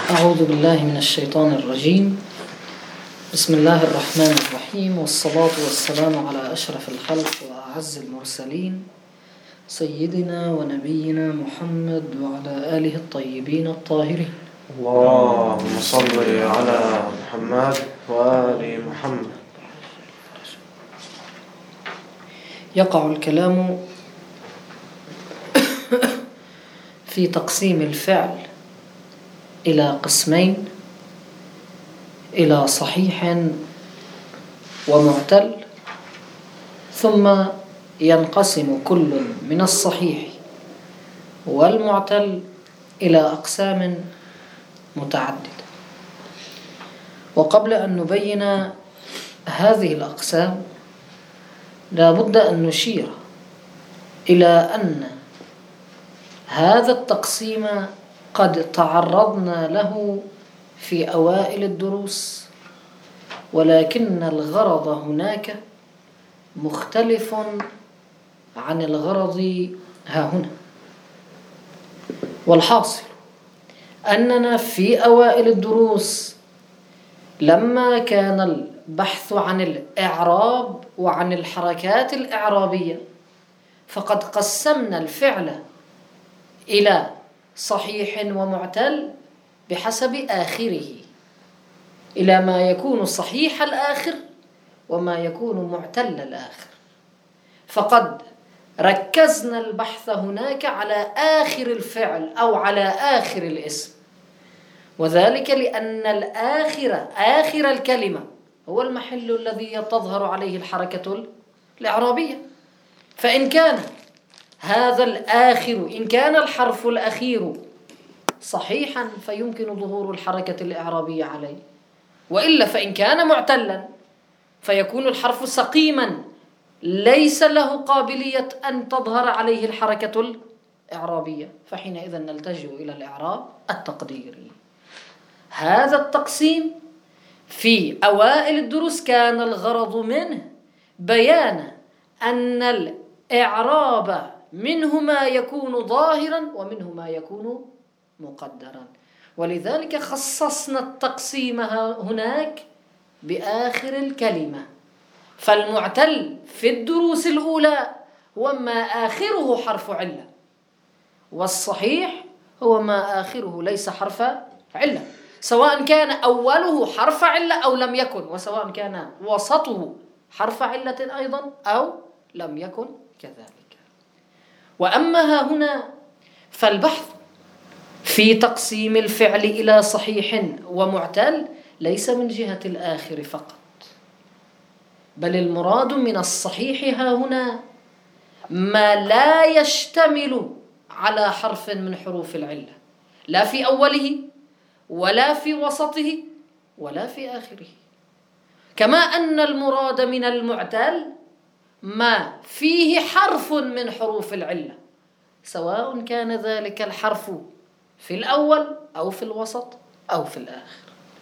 أعوذ بالله من الشيطان الرجيم. بسم الله الرحمن الرحيم، والصلاة والسلام على أشرف الخلق وأعز المرسلين سيدنا ونبينا محمد وعلى آله الطيبين الطاهرين. اللهم صل على محمد وآل محمد. يقع الكلام في تقسيم الفعل إلى قسمين، إلى صحيح ومعتل، ثم ينقسم كل من الصحيح والمعتل إلى أقسام متعددة. وقبل أن نبين هذه الأقسام لا بد أن نشير إلى أن هذا التقسيم قد تعرضنا له في أوائل الدروس، ولكن الغرض هناك مختلف عن الغرض ها هنا. والحاصل أننا في أوائل الدروس لما كان البحث عن الإعراب وعن الحركات الإعرابية فقد قسمنا الفعل إلى صحيح ومعتل بحسب آخره، إلى ما يكون صحيح الآخر وما يكون معتل الآخر. فقد ركزنا البحث هناك على آخر الفعل أو على آخر الاسم، وذلك لأن آخر الكلمة هو المحل الذي تظهر عليه الحركة الإعرابية. فإن كان هذا الآخر، إن كان الحرف الأخير صحيحا فيمكن ظهور الحركة الإعرابية عليه، وإلا فإن كان معتلا فيكون الحرف سقيما ليس له قابلية أن تظهر عليه الحركة الإعرابية، فحينئذ نلتجئ إلى الإعراب التقديري. هذا التقسيم في أوائل الدروس كان الغرض منه بيان أن الإعراب منه ما يكون ظاهرا ومنه ما يكون مقدرا، ولذلك خصصنا التقسيم هناك بآخر الكلمة. فالمعتل في الدروس الأولى هو ما آخره حرف علة، والصحيح هو ما آخره ليس حرف علة، سواء كان أوله حرف علة أو لم يكن، وسواء كان وسطه حرف علة أيضا أو لم يكن كذلك. وأما ها هنا فالبحث في تقسيم الفعل إلى صحيح ومعتل ليس من جهة الآخر فقط، بل المراد من الصحيح ها هنا ما لا يشتمل على حرف من حروف العلة، لا في أوله ولا في وسطه ولا في آخره. كما أن المراد من المعتل ما فيه حرف من حروف العلة، سواء كان ذلك الحرف في الأول أو في الوسط أو في الآخر.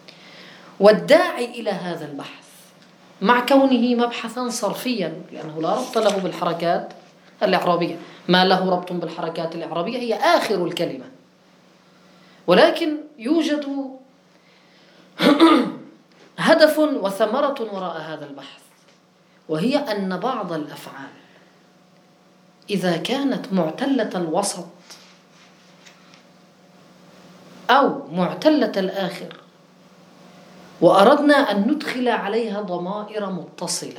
والداعي إلى هذا البحث مع كونه مبحثا صرفيا، لأنه لا ربط له بالحركات الإعرابية، ما له ربط بالحركات الإعرابية هي آخر الكلمة، ولكن يوجد هدف وثمرة وراء هذا البحث، وهي أن بعض الأفعال إذا كانت معتلة الوسط أو معتلة الآخر وأردنا أن ندخل عليها ضمائر متصلة،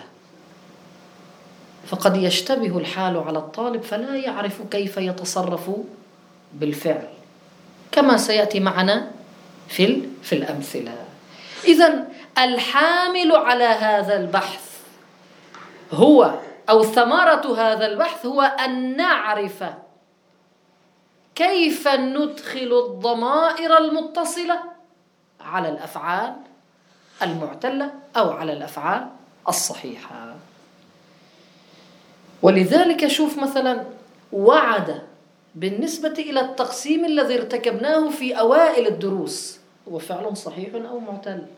فقد يشتبه الحال على الطالب فلا يعرف كيف يتصرف بالفعل، كما سيأتي معنا في الأمثلة. إذن الحامل على هذا البحث هو أو ثمرة هذا البحث هو أن نعرف كيف ندخل الضمائر المتصلة على الأفعال المعتلة أو على الأفعال الصحيحة. ولذلك شوف مثلا وعد بالنسبة إلى التقسيم الذي ارتكبناه في أوائل الدروس هو فعل صحيح أو معتل؟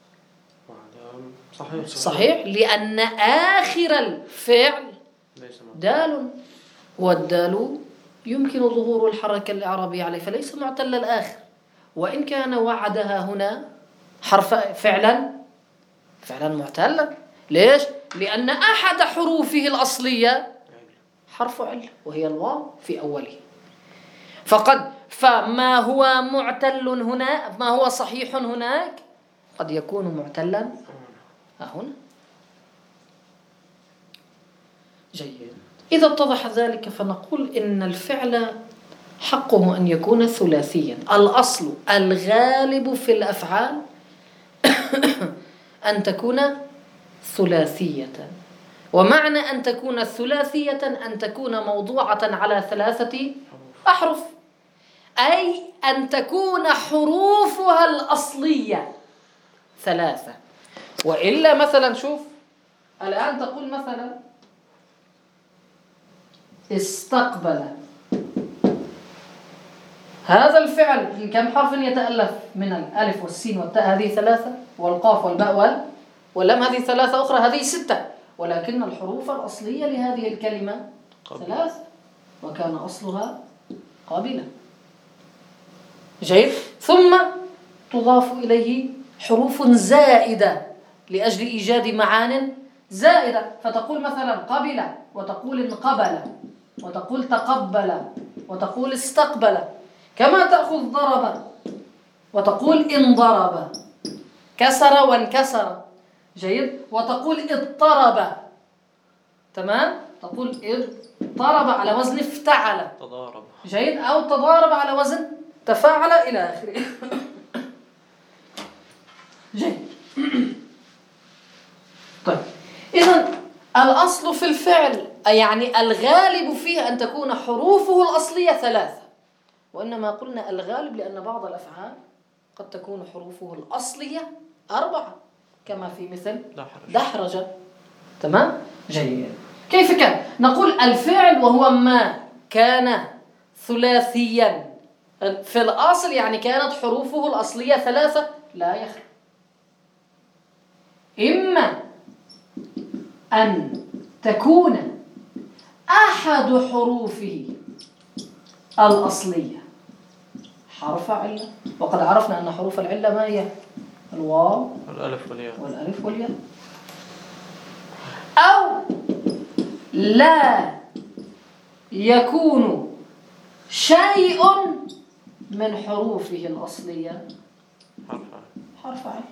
صحيح، لأن آخر الفعل دال، والدال يمكن ظهور الحركة الإعرابية عليه، فليس معتل الآخر. وإن كان وعدها هنا حرف فعلا معتلا. ليش؟ لأن أحد حروفه الأصلية حرف علة وهي الواو في أوله. فما هو معتل هنا، ما هو صحيح هناك قد يكون معتلا هنا. جيد. إذا اتضح ذلك فنقول إن الفعل حقه أن يكون ثلاثيا. الأصل الغالب في الأفعال أن تكون ثلاثية. ومعنى أن تكون ثلاثية أن تكون موضوعة على 3 أحرف، أي أن تكون حروفها الأصلية 3. وإلا مثلا شوف الآن تقول مثلا استقبل، هذا الفعل من كم حرف يتألف؟ من الألف والسين والتاء، هذه 3، والقاف والباء واللام هذه 3 أخرى، هذه 6. ولكن الحروف الأصلية لهذه الكلمة 3 وكان أصلها قابلة. جيد. ثم تضاف إليه حروف زائدة لأجل إيجاد معان زائدة، فتقول مثلا قبل، وتقول انقبل، وتقول تقبل، وتقول استقبل، كما تأخذ ضرب وتقول انضرب، كسر وانكسر. جيد. وتقول اضطرب، تمام، تقول اضطرب على وزن افتعل، تضارب. جيد. أو تضارب على وزن تفاعل إلى آخره. جيد. طيب، إذن الأصل في الفعل يعني الغالب فيه أن تكون حروفه الأصلية 3. وإنما قلنا الغالب لأن بعض الأفعال قد تكون حروفه الأصلية 4 كما في مثل دحرج. تمام. جيد. كيف كان؟ نقول الفعل وهو ما كان ثلاثيا في الأصل يعني كانت حروفه الأصلية 3 لا يخلو إما أن تكون أحد حروفه الأصلية حرف علة، وقد عرفنا أن حروف العلة ما هي؟ الواو والألف والياء. أو لا يكون شيء من حروفه الأصلية حرف علة.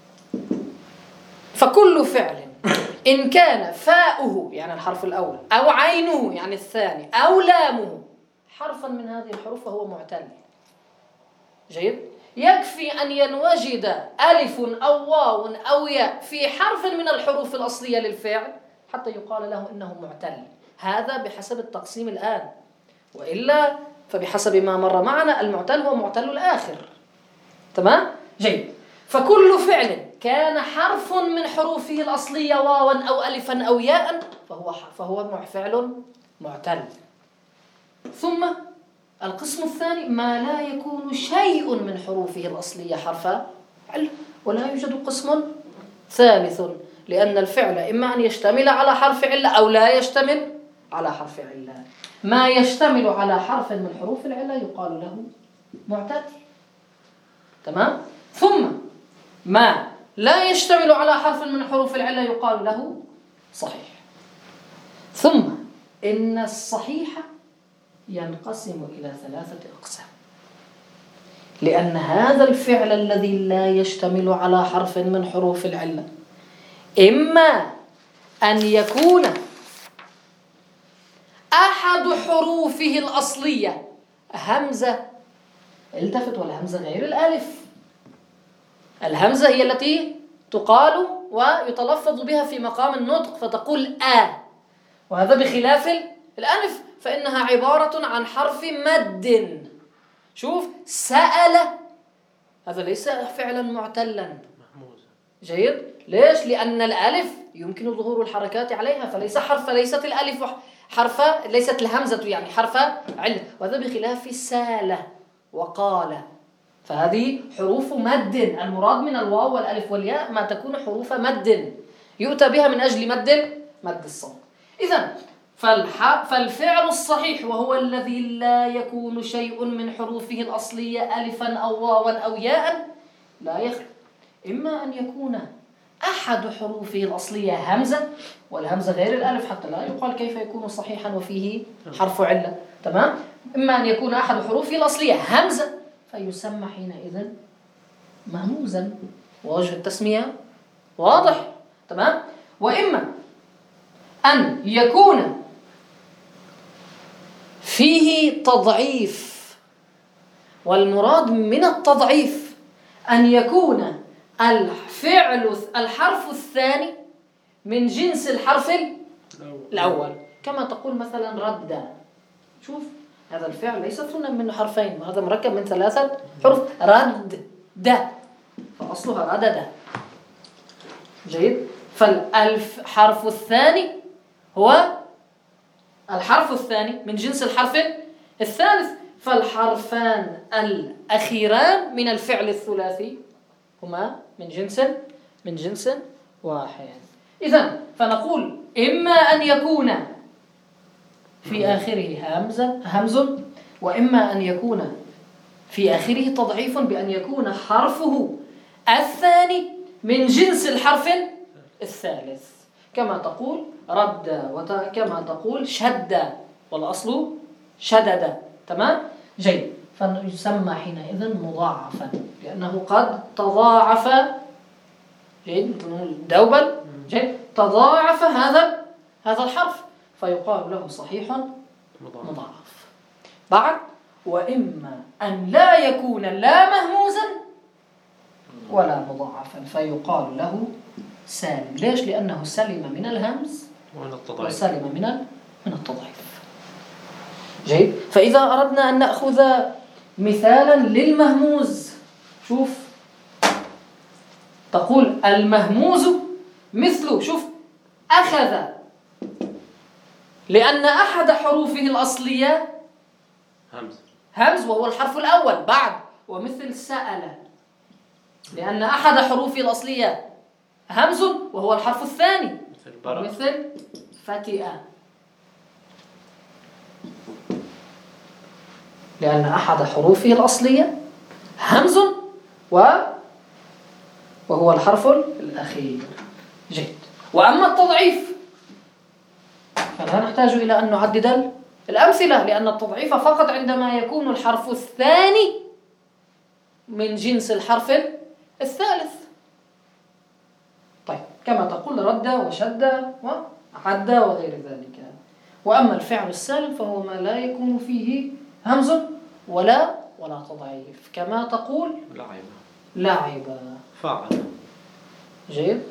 فكل فعل إن كان فاؤه يعني الحرف الأول أو عينه يعني الثاني أو لامه حرفا من هذه الحروف فهو معتل. جيد. يكفي أن ينوجد ألف أو واو أو ياء في حرف من الحروف الأصلية للفعل حتى يقال له إنه معتل. هذا بحسب التقسيم الآن، وإلا فبحسب ما مر معنا المعتل هو معتل الآخر. تمام؟ جيد. فكل فعل كان حرف من حروفه الأصلية واوا أو ألفا أو ياء فهو فعل معتل. ثم القسم الثاني ما لا يكون شيء من حروفه الأصلية حرف علة، ولا يوجد قسم ثالث، لأن الفعل إما أن يشتمل على حرف علة أو لا يشتمل على حرف علة. ما يشتمل على حرف من حروف العلة يقال له معتل. تمام؟ ثم ما لا يشتمل على حرف من حروف العلة يقال له صحيح. ثم إن الصحيح ينقسم إلى 3 أقسام، لأن هذا الفعل الذي لا يشتمل على حرف من حروف العلة إما أن يكون أحد حروفه الأصلية همزة، التفت، والهمزة غير الألف. الهمزة هي التي تقال ويتلفظ بها في مقام النطق فتقول وهذا بخلاف الألف فإنها عبارة عن حرف مد. شوف سأل، هذا ليس فعلا معتلا. جيد. ليش؟ لأن الألف يمكن ظهور الحركات عليها فليس حرف، ليست الألف حرف، ليست الهمزة يعني حرف علة. وهذا بخلاف سال وقال، فهذه حروف مد. المراد من الواو والألف والياء ما تكون حروف مد يؤتى بها من أجل مد الصوت. إذن فالفعل الصحيح وهو الذي لا يكون شيء من حروفه الأصلية ألفا أو واوا أو ياء لا يخلو إما أن يكون أحد حروفه الأصلية همزة، والهمزة غير الألف حتى لا يقال كيف يكون صحيحا وفيه حرف علة. تمام؟ إما أن يكون أحد حروفه الأصلية همزة فيسمى حينئذ مهموزا، ووجه التسمية واضح. تمام؟ وإما أن يكون فيه تضعيف، والمراد من التضعيف أن يكون الحرف الثاني من جنس الحرف الأول، كما تقول مثلا رد. شوف هذا الفعل ليس ثنى من حرفين، وهذا مركب من 3 حروف، رد د، فأصلها ردد. جيد. فالحرف الثاني هو الحرف الثاني من جنس الحرف الثالث، فالحرفان الأخيران من الفعل الثلاثي هما من جنس واحد. إذن فنقول إما أن يكون في آخره همز، وإما أن يكون في آخره تضعيف بأن يكون حرفه الثاني من جنس الحرف الثالث، كما تقول رد وكما تقول شد، والأصل شدد. تمام؟ جيد. فيسمى حينئذ مضاعفا لأنه قد تضاعف. جيد. دوبل. جيد. تضاعف هذا الحرف فيقال له صحيح مضاعف. بعد وإما أن لا يكون لا مهموزا ولا مضاعفا فيقال له سالم. ليش؟ لأنه سلم من الهمز وسلم من التضعيف. جيد. فإذا أردنا أن نأخذ مثالا للمهموز، شوف تقول المهموز مثل، شوف أخذ، لأن أحد حروفه الأصلية همز وهو الحرف الأول. بعد ومثل سأل، لأن أحد حروفه الأصلية همز وهو الحرف الثاني. مثل فتئ، لأن أحد حروفه الأصلية همز وهو الحرف الأخير. جيد. وأما التضعيف فلا نحتاج إلى أن نعدد الأمثلة، لأن التضعيف فقط عندما يكون الحرف الثاني من جنس الحرف الثالث. طيب كما تقول رد وشد وعد وغير ذلك. وأما الفعل السالم فهو ما لا يكون فيه همز ولا تضعيف، كما تقول لعب فعل. جيد.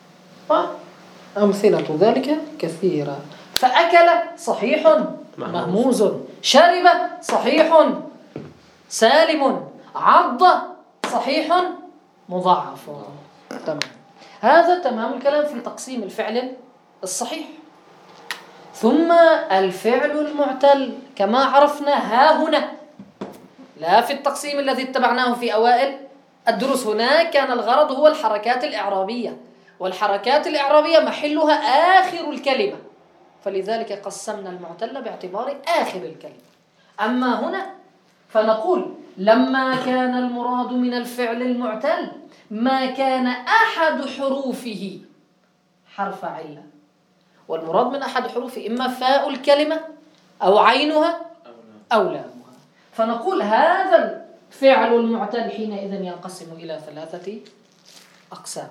وأمثلة ذلك كثيرة. فأكل صحيح مهموز، شرب صحيح سالم، عض صحيح مضاعف. تمام. هذا تمام الكلام في تقسيم الفعل الصحيح. ثم الفعل المعتل كما عرفنا ها هنا، لا في التقسيم الذي اتبعناه في أوائل الدروس. هناك كان الغرض هو الحركات الإعرابية، والحركات الإعرابية محلها آخر الكلمة، فلذلك قسمنا المعتل باعتبار آخر الكلمة. أما هنا فنقول لما كان المراد من الفعل المعتل ما كان أحد حروفه حرف علة، والمراد من أحد حروفه إما فاء الكلمة أو عينها أو لامها. فنقول هذا الفعل المعتل حينئذ ينقسم إلى 3 أقسام.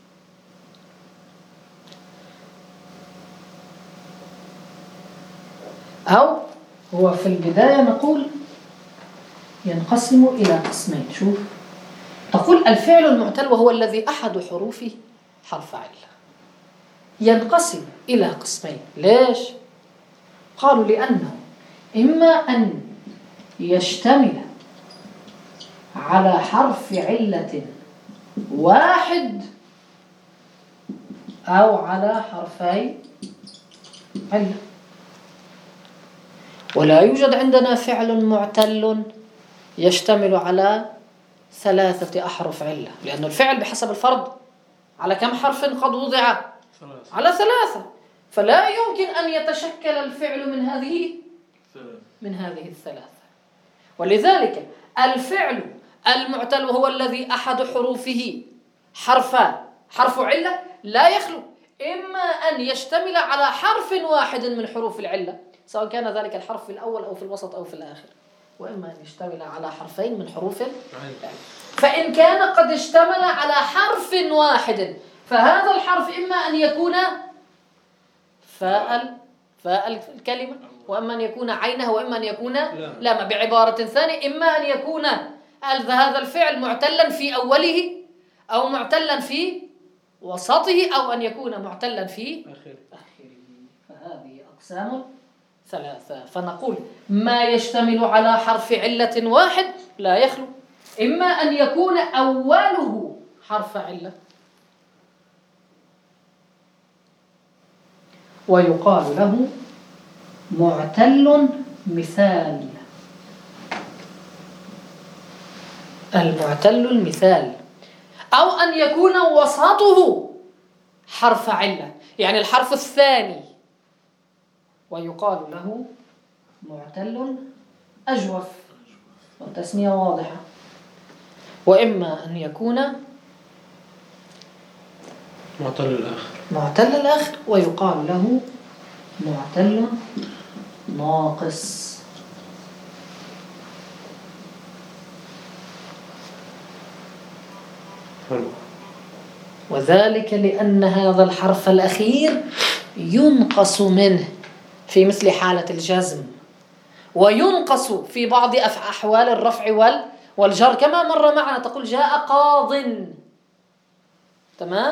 أو هو في البداية نقول ينقسم إلى قسمين. شوف تقول الفعل المعتل وهو الذي أحد حروفه حرف علة ينقسم إلى قسمين. ليش؟ قالوا لأنه إما أن يشتمل على حرف علة واحد أو على حرفي علة. ولا يوجد عندنا فعل معتل يشتمل على 3 أحرف علة، لأن الفعل بحسب الفرض على كم حرف قد وضع؟ على 3. فلا يمكن أن يتشكل الفعل من هذه الثلاثة. ولذلك الفعل المعتل هو الذي أحد حروفه حرف علة لا يخلو إما أن يشتمل على حرف واحد من حروف العلة، سواء كان ذلك الحرف في الأول أو في الوسط أو في الآخر، وإما أن يشتمل على حرفين من حروف العلة. فإن كان قد اشتمل على حرف واحد فهذا الحرف إما أن يكون فاء الكلمة، وإما أن يكون عينها، وإما أن يكون لام. بعبارة ثانية، إما أن يكون هذا الفعل معتلا في أوله أو معتلا في وسطه أو أن يكون معتلا في آخره. فهذه أقسام ثلاثة. فنقول ما يشتمل على حرف علة واحد لا يخلو إما أن يكون أوله حرف علة، ويقال له معتل مثال. المعتل المثال، أو أن يكون وسطه حرف علة، يعني الحرف الثاني، ويقال له معتل أجوف، والتسمية واضحة. وإما أن يكون معتل الآخر ويقال له معتل ناقص. وذلك لأن هذا الحرف الأخير ينقص منه في مثل حالة الجزم، وينقص في بعض أحوال الرفع والجر، كما مر معنا تقول جاء قاض، تمام،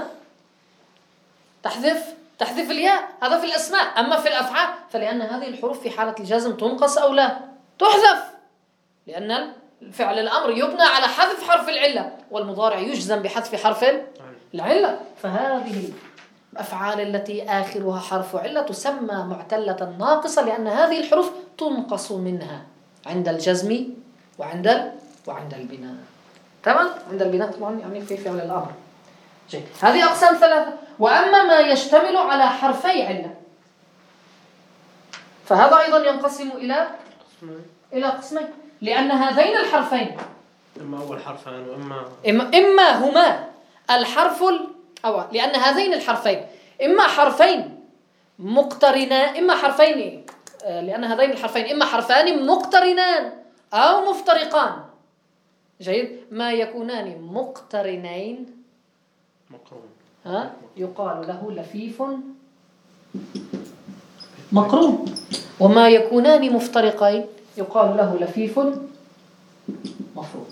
تحذف الياء، هذا في الأسماء. أما في الأفعال فلأن هذه الحروف في حالة الجزم تنقص أو لا تحذف، لأن فعل الأمر يبنى على حذف حرف العلة، والمضارع يجزم بحذف حرف العلة. فهذه الأفعال التي آخرها حرف علة تسمى معتلة ناقصة، لأن هذه الحروف تنقص منها عند الجزم وعند البناء. تمام؟ عند البناء طبعا يعني في فعل الأمر. جيد. هذه أقسام ثلاثة. وأما ما يشتمل على حرفي علة فهذا أيضا ينقسم إلى قسمين، لأن هذين الحرفين إما أول حرفان إما هما الحرف أو لأن هذين الحرفين إما حرفين مقترنان، إما حرفين، لأن هذين الحرفين إما حرفان مقترنان أو مفترقان. جيد. ما يكونان مقترنين يقال له لفيف مقرون، وما يكونان مفترقين يقال له لفيف مفروق.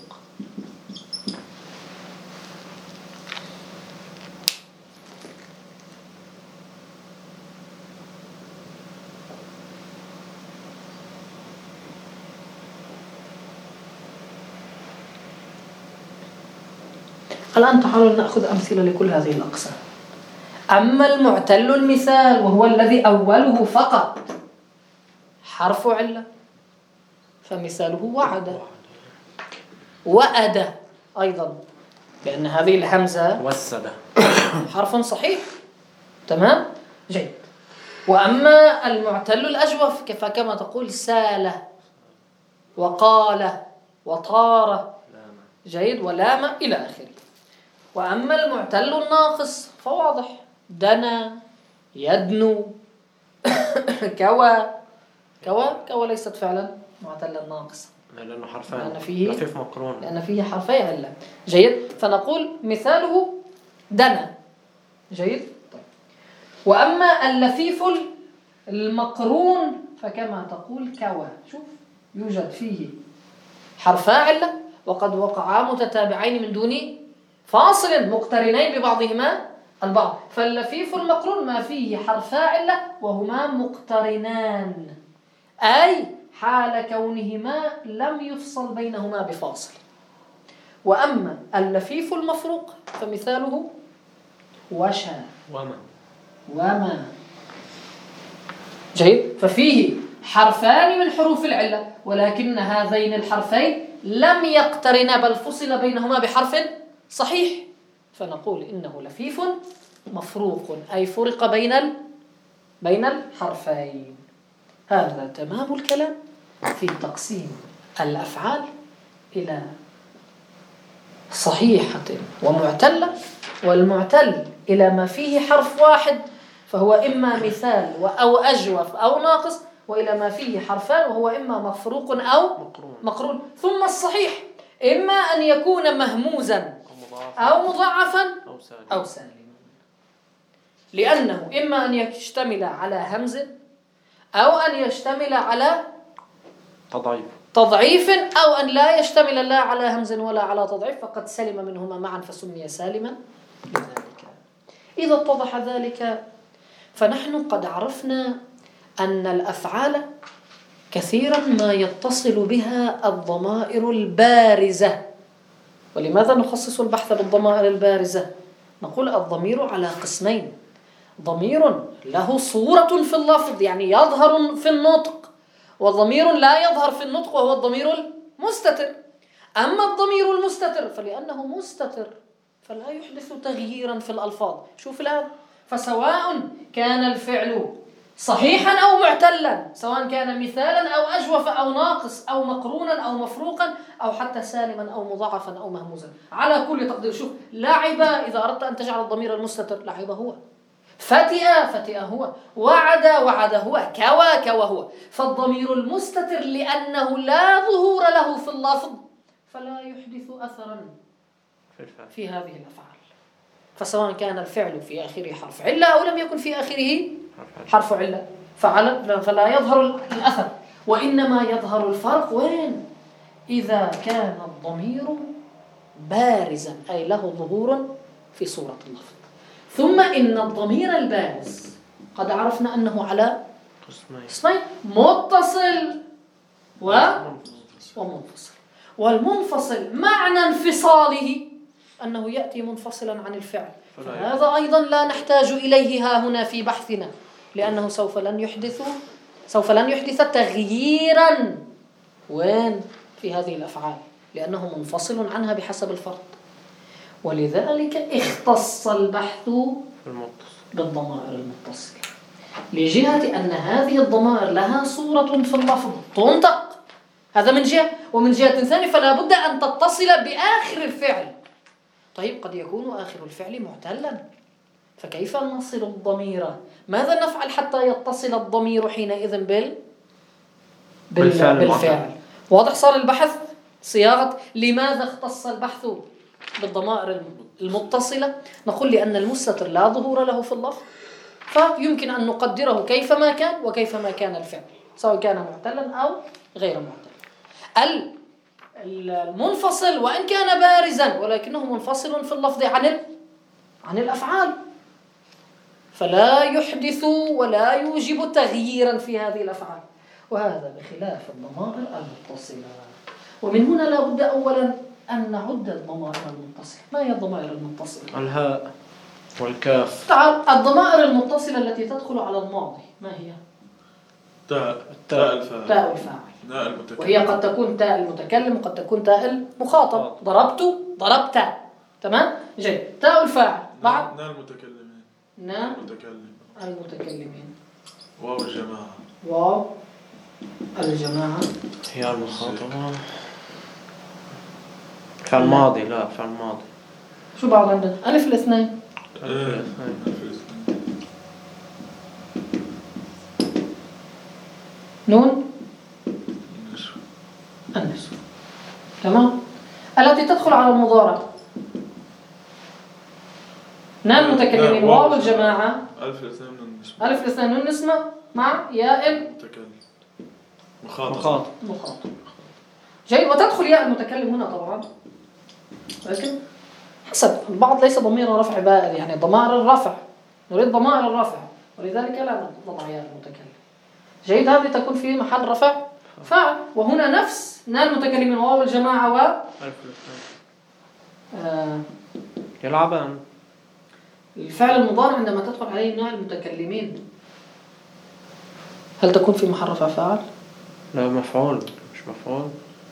الآن تعالوا نأخذ أمثلة لكل هذه الأقسام. أما المعتل المثال وهو الذي أوله فقط حرف علة فمثاله وأدى أيضا، لأن هذه الهمزة وسد حرف صحيح. تمام. جيد. وأما المعتل الأجوف فكما تقول سال وقال وطار. جيد. ولام إلى آخره. وأما المعتل الناقص فواضح، دنا، يدنو، كوى ليست فعلا معتلا ناقصا لأنه حرفان، لفيف مقرون، لأن فيه حرفي علة. جيد. فنقول مثاله دنا. جيد. طيب. وأما اللفيف المقرون فكما تقول كوى. شوف، يوجد فيه حرفا علة وقد وقعا متتابعين من دون فاصل مقترنين ببعضهما البعض. فاللفيف المقرون ما فيه حرفا علة وهما مقترنان، أي حال كونهما لم يفصل بينهما بفاصل. وأما اللفيف المفروق فمثاله وشا وما. جيد. ففيه حرفان من حروف العلة ولكن هذين الحرفين لم يقترنا بل فصل بينهما بحرف صحيح، فنقول إنه لفيف مفروق، أي فرق بين الحرفين. هذا تمام الكلام في تقسيم الأفعال إلى صحيحة ومعتلة، والمعتل إلى ما فيه حرف واحد فهو إما مثال أو أجوف أو ناقص، وإلى ما فيه حرفان وهو إما مفروق أو مقرون. ثم الصحيح إما أن يكون مهموزا أو مضاعفا أو سالما، لأنه إما أن يشتمل على همز أو أن يشتمل على تضعيف أو أن لا يشتمل لا على همز ولا على تضعيف، فقد سلم منهما معا فسمي سالما لذلك. إذا اتضح ذلك فنحن قد عرفنا أن الأفعال كثيرا ما يتصل بها الضمائر البارزة. ولماذا نخصص البحث بالضمائر البارزة؟ نقول الضمير على قسمين: ضمير له صورة في اللفظ يعني يظهر في النطق، وضمير لا يظهر في النطق وهو الضمير المستتر. أما الضمير المستتر فلأنه مستتر فلا يحدث تغييرا في الألفاظ. شوف الآن، فسواء كان الفعل صحيحا أو معتلا، سواء كان مثالا أو أجوف أو ناقص أو مقرونا أو مفروقا أو حتى سالما أو مضاعفا أو مهموزا، على كل تقدير. شوف، لعب إذا أردت أن تجعل الضمير المستتر لعب هو، فتئ هو، وعد هو، كوى هو. فالضمير المستتر لأنه لا ظهور له في اللفظ فلا يحدث أثرا في هذه الأفعال. فسواء كان الفعل في آخره حرف علة أو لم يكن في آخره حرف علة فلا يظهر الأثر، وإنما يظهر الفرق وين؟ إذا كان الضمير بارزا أي له ظهور في صورة اللفظ. ثم إن الضمير البارز قد عرفنا أنه على قسمين: متصل ومنفصل. والمنفصل معنى انفصاله أنه يأتي منفصلا عن الفعل، فهذا أيضا لا نحتاج إليه ها هنا في بحثنا، لأنه سوف لن يحدث تغييرا وين في هذه الأفعال، لأنه منفصل عنها بحسب الفرد. ولذلك اختص البحث بالضمائر المتصلة، لجهة أن هذه الضمائر لها صورة في اللفظ تنطق، هذا من جهة، ومن جهة ثانية فلا بد أن تتصل بآخر الفعل. طيب قد يكون آخر الفعل معتلا، فكيف نصل الضمير؟ ماذا نفعل حتى يتصل الضمير حينئذ بالفعل؟ واضح صار البحث صياغة لماذا اختص البحث بالضمائر المتصلة؟ نقول لأن المستتر لا ظهور له في اللفظ، فيمكن أن نقدره كيفما كان وكيفما كان الفعل، سواء كان معتلا أو غير معتل. المنفصل وإن كان بارزا ولكنه منفصل في اللفظ عن الأفعال، فلا يحدث ولا يوجب تغييرا في هذه الأفعال، وهذا بخلاف الضمائر المتصلة. ومن هنا لا بد أولا أن نعد الضمائر المتصلة. ما هي الضمائر المتصلة؟ الهاء والكاف. تعال، الضمائر المتصلة التي تدخل على الماضي ما هي؟ تاء الفاعل، ناء المتكلم، وهي قد تكون تاء المتكلم وقد تكون تاء المخاطب. ضربت، تمام، جيد. تاء الفاعل بعد ناء المتكلمين، المتكلمين. واو الجماعة هي المخاطبة. في الماضي، لا في الماضي. شو بعد عندنا؟ ألف الاثنين. نون النسوة، تمام. التي تدخل على المضارع نون المتكلمين، واو الجماعة، ألف الاثنين نون النسوة مع ياء المتكلم مخاطب. جيد. وتدخل ياء المتكلم هنا طبعا، لكن حسب البعض ليس ضمير رفع بائن، يعني ضمائر الرفع، نريد ضمائر الرفع، ولذلك لا نضع ياء المتكلم. جيد. هذه تكون في محل رفع فاعل. وهنا نفس نال المتكلمين واو الجماعة و يلعبان. الفعل المضارع عندما تدخل عليه نال المتكلمين هل تكون في محل رفع فاعل؟ لا، مفعول، مش مفعول.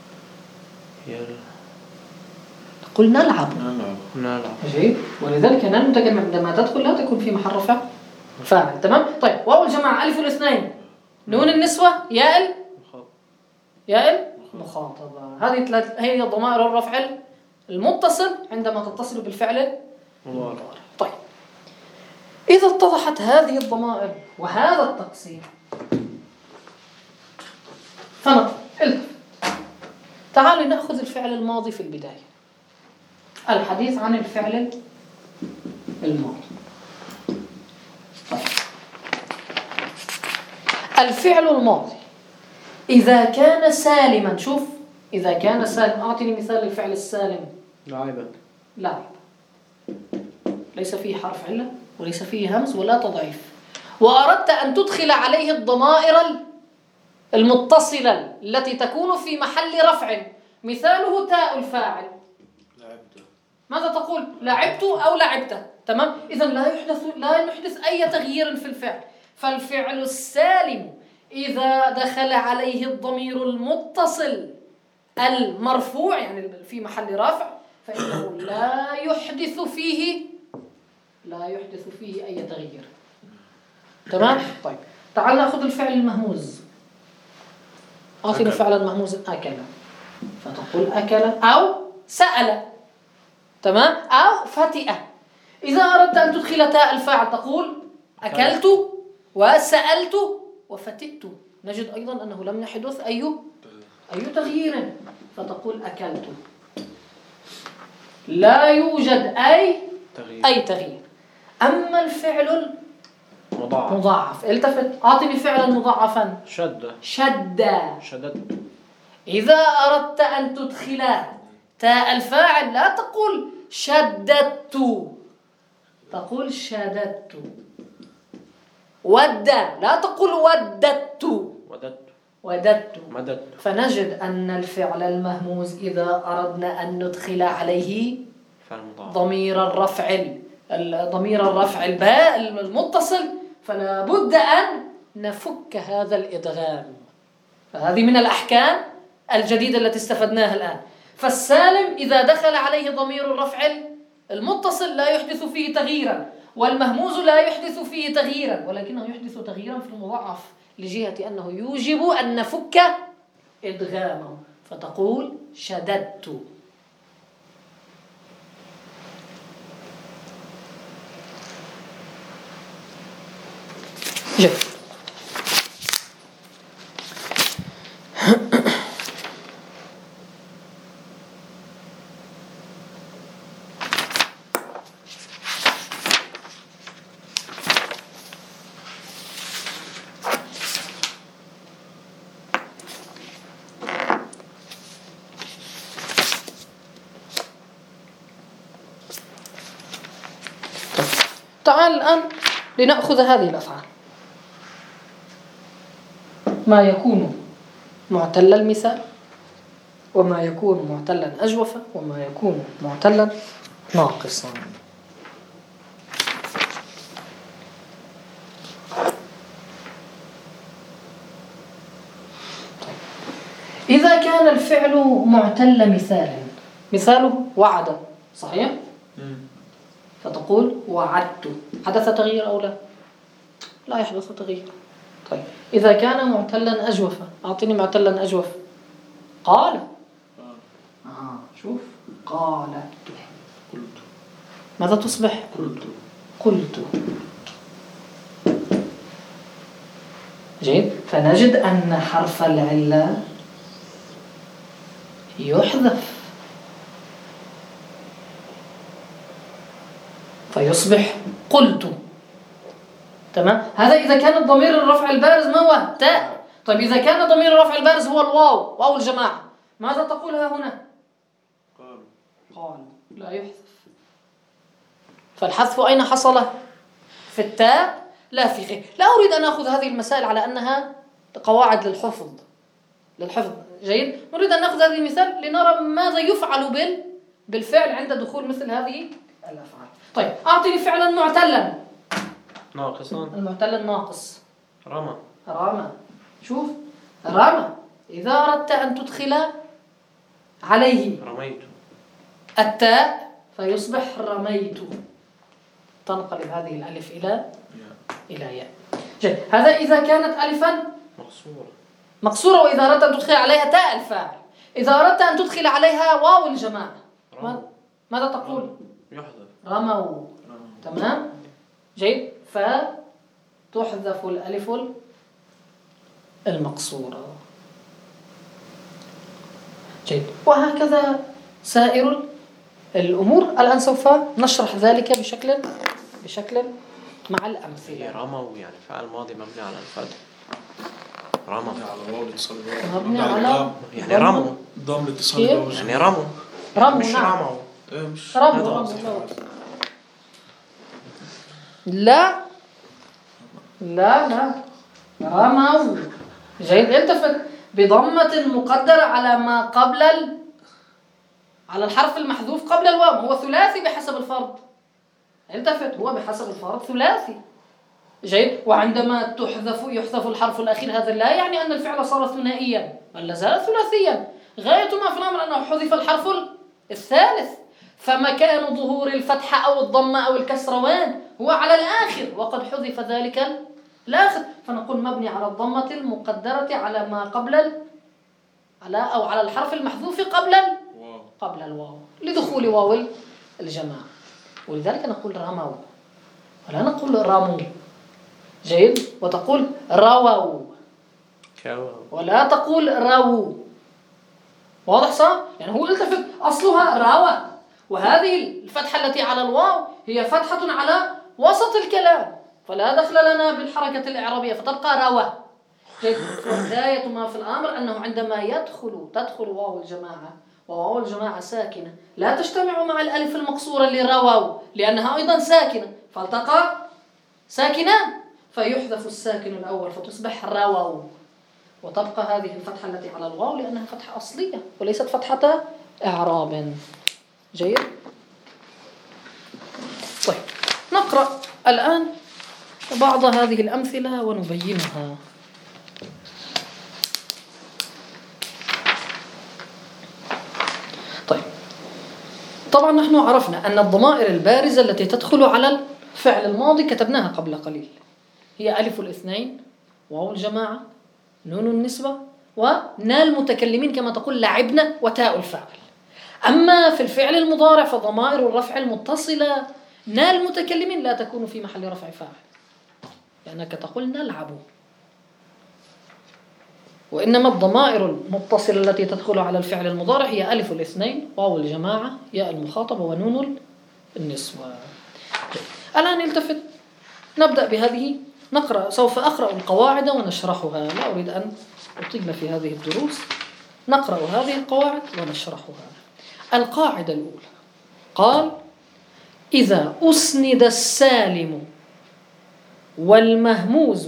تقول نلعب. نلعب. جيد. ولذلك نال المتكلم عندما تدخل لا تكون في محل رفع فاعل. تمام. طيب واو الجماعة ألف الاثنين، نون النسوة، ياء المخاطبة. هذه ثلاث هي ضمائر الرفع المتصل عندما تتصل بالفعل المضارع. طيب إذا اتضحت هذه الضمائر وهذا التقسيم تعالوا نأخذ الفعل الماضي في البداية، الحديث عن الفعل الماضي. طيب. الفعل الماضي إذا كان سالما، شوف إذا كان سالم، أعطني مثال للفعل السالم. لاعب، ليس فيه حرف علة وليس فيه همز ولا تضعيف، وأردت أن تدخل عليه الضمائر المتصلة التي تكون في محل رفع، مثاله تاء الفاعل. ماذا تقول؟ لعبت أو لعبت. تمام. إذن لا نحدث أي تغيير في الفعل. فالفعل السالم إذا دخل عليه الضمير المتصل المرفوع يعني في محل رفع فإنه لا يحدث فيه أي تغيير. تمام. طيب تعال نأخذ الفعل المهموز. أعطينا الفعل المهموز. أكل، فتقول أكل أو سأل. تمام. أو فتئ. إذا أردت أن تدخل تاء الفاعل تقول أكلت وسألت وفتئت. نجد أيضا أنه لم يحدث أي تغيير، فتقول أكلت. لا يوجد أي تغيير. أما الفعل مضاعف، التفت، أعطني فعلا مضاعفا. شددت. إذا أردت أن تدخل تاء الفاعل لا تقول شددت، تقول شددت. لا تقول وددت. فنجد أن الفعل المهموز إذا أردنا أن ندخل عليه ضمير الرفع الباء المتصل فلا بد أن نفك هذا الإدغام. فهذه من الأحكام الجديدة التي استفدناها الآن. فالسالم إذا دخل عليه ضمير الرفع المتصل لا يحدث فيه تغييرا، والمهموز لا يحدث فيه تغييرا، ولكنه يحدث تغييرا في المضاعف لجهة أنه يوجب أن نفك إدغامه، فتقول شددت. جيد. تعال الآن لنأخذ هذه الأفعال، ما يكون معتل المثال، وما يكون معتلا أجوفا، وما يكون معتلا ناقصا. إذا كان الفعل معتل مثاله وعد، صحيح؟ فتقول وعدت. حدث تغيير أو لا؟ لا يحدث تغيير. طيب إذا كان معتلا أجوفا، أعطيني معتلا أجوف. قال. شوف، قالت. قلت. ماذا تصبح؟ قلت. جيد. فنجد أن حرف العلة يحذف فيصبح قلت. تمام. هذا إذا كان ضمير الرفع البارز ما هو؟ تاء. طيب إذا كان ضمير الرفع البارز هو الواو، واو الجماعة، ماذا تقولها هنا؟ قال. لا يحذف. فالحذف أين حصل؟ في التاء لا في غير. لا أريد أن أخذ هذه المسائل على أنها قواعد للحفظ. جيد. نريد أن نأخذ هذه المثال لنرى ماذا يفعل بالفعل عند دخول مثل هذه الأفعال. طيب أعطني فعلا معتلا ناقصا. المعتل الناقص. رمى. شوف، رمى. إذا أردت أن تدخل عليه رميت التاء فيصبح رميت. تنقلب هذه الألف إلى ياء. جيد. هذا إذا كانت ألفا مقصورة مقصورة، وإذا أردت أن تدخل عليها تاء الفاعل. إذا أردت أن تدخل عليها واو الجماعة ماذا تقول؟ يحذف رموا. تمام. جيد. فتحذف الألف المقصورة. جيد. وهكذا سائر الأمور. الآن سوف نشرح ذلك بشكل مع الأمثلة. رموا يعني فعل ماضي مبني على الفتح. رموا على واو الاتصال مبني على يعني رموا ضم الاتصال بواو يعني رموا مش نعم. رموا مش رموا لا رموا. جيد. التفت بضمة مقدرة على ما قبل على الحرف المحذوف قبل الواو. هو ثلاثي بحسب الفرض. التفت، هو بحسب الفرض ثلاثي. جيد. وعندما يحذف الحرف الأخير، هذا لا يعني أن الفعل صار ثنائيا، بل لا زال ثلاثيا. غاية ما في الأمر أنه حذف الحرف الثالث، فمكان ظهور الفتحة أو الضمة أو الكسرة وين؟ هو على الآخر، وقد حذف ذلك الآخر. فنقول مبني على الضمة المقدرة على ما قبل على الحرف المحذوف قبل الواو لدخول واو الجماعة. ولذلك نقول رموا ولا نقول رموا. جيد. وتقول رووا ولا تقول رووا. واضح صح؟ يعني هو التفت أصلها روى، وهذه الفتحة التي على الواو هي فتحة على وسط الكلام، فلا دخل لنا بالحركة الإعرابية، فتبقى روى. غاية ما في الأمر أنه عندما تدخل واو الجماعة، وواو الجماعة ساكنة لا تجتمع مع الألف المقصورة لرووا لأنها أيضا ساكنة، فالتقى ساكنان فيحذف الساكن الأول فتصبح رووا، وتبقى هذه الفتحة التي على الواو لأنها فتحة أصلية وليست فتحة إعراب. جيد. طيب نقرأ الآن بعض هذه الأمثلة ونبينها. طيب طبعا نحن عرفنا أن الضمائر البارزة التي تدخل على الفعل الماضي كتبناها قبل قليل، هي ألف الاثنين، واو الجماعة، نون النسبة، ونال المتكلمين كما تقول لعبنا، وتاء الفاعل. أما في الفعل المضارع فضمائر الرفع المتصلة نال المتكلمين لا تكون في محل رفع فاعل، لأنك تقول نلعب. وإنما الضمائر المتصلة التي تدخل على الفعل المضارع هي ألف الاثنين، واو الجماعة، ياء المخاطبة، ونون النسوة. الآن التفت، نبدأ بهذه، سوف أقرأ القواعد ونشرحها، لا أريد أن أطيل في هذه الدروس. نقرأ هذه القواعد ونشرحها. القاعدة الأولى قال: إذا أسند السالم والمهموز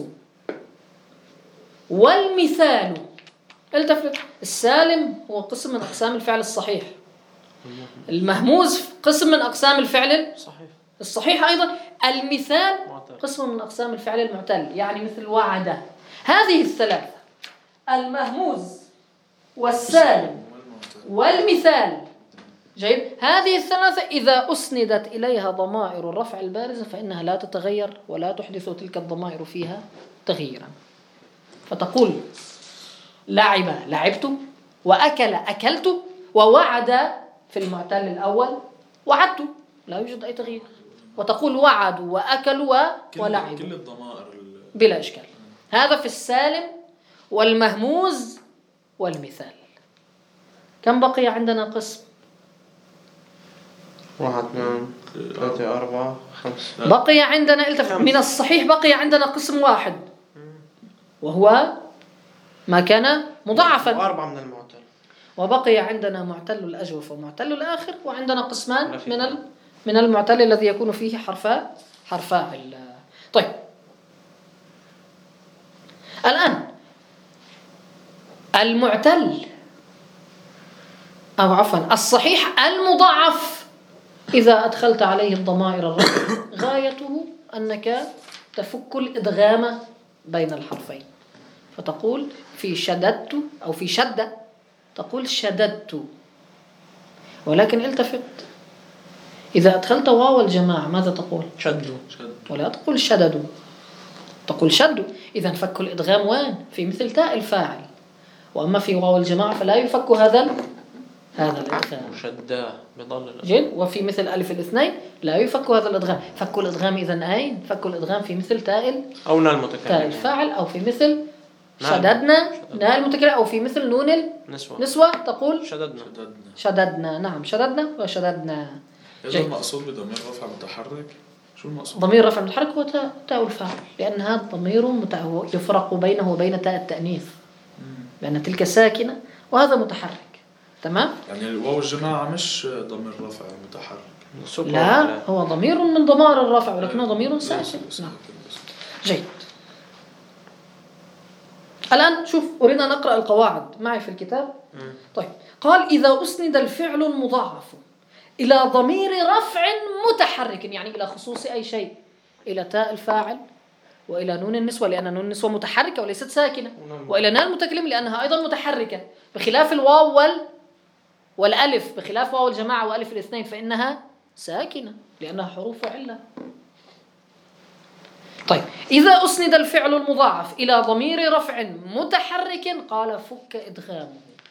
والمثال. التفت، السالم هو قسم من أقسام الفعل الصحيح، المهموز قسم من أقسام الفعل الصحيح أيضا، المثال قسم من أقسام الفعل المعتل، يعني مثل وعد. هذه الثلاثة، المهموز والسالم والمثال، جيد، هذه الثلاثة إذا أسندت إليها ضمائر الرفع البارزة فإنها لا تتغير ولا تحدث تلك الضمائر فيها تغييرا. فتقول لعب لعبت، وأكل أكلت، ووعد في المعتل الأول وعدت، لا يوجد أي تغيير. وتقول وعدوا وأكلوا ولعبوا كل الضمائر بلا إشكال. هذا في السالم والمهموز والمثال. كم بقي عندنا قسم؟ 1 2 3 4 5. بقي عندنا من الصحيح بقي عندنا قسم واحد، وهو ما كان مضاعفا، 4 من المعتل، وبقي عندنا معتل الأجوف ومعتل الآخر، وعندنا قسمان من المعتل الذي يكون فيه حرفا طيب الآن المعتل أو عفوا الصحيح المضاعف إذا أدخلت عليه الضمائر الرفع غايته أنك تفك الإدغام بين الحرفين، فتقول في شددت أو في شدة تقول شددت. ولكن التفت، إذا أدخلت واو الجماعة ماذا تقول؟ شدوا، ولا تقول شددوا. تقول شدوا. إذا فك الإدغام وين؟ في مثل تاء الفاعل. وأما في واو الجماعة فلا يفك هذا الإدغام. شداه بضل جيد. وفي مثل ألف الاثنين لا يفك هذا الإدغام. فك الإدغام إذن أين؟ فك الإدغام في مثل تاء الفاعل، أو في مثل شددنا ناء المتكلم، أو في مثل نون النسوة تقول شددنا. نعم، شددنا وشددنا. إذا المقصود بضمير رفع متحرك شو المقصود؟ ضمير رفع متحرك هو تاء الفاعل، لأن هذا ضمير يفرق بينه وبين تاء التأنيث، لأن تلك ساكنة وهذا متحرك. تمام؟ يعني الواو الجماعة مش ضمير رفع متحرك. لا، هو ضمير من ضمائر الرفع، ولكنه ضمير ساكن. نعم. جيد. الآن شوف، أريد أن أقرأ القواعد معي في الكتاب. طيب، قال إذا أسند الفعل المضاعف إلى ضمير رفع متحرك، يعني إلى خصوص أي شيء، إلى تاء الفاعل، وإلى نون النسوة لأن نون النسوة متحركة وليست ساكنة، وإلى ناء المتكلم لأنها أيضا متحركة، بخلاف الواو والألف، بخلاف واو الجماعة وألف الاثنين فإنها ساكنة لأنها حروف علة. طيب، إذا أسند الفعل المضاعف إلى ضمير رفع متحرك قال فك إدغامه.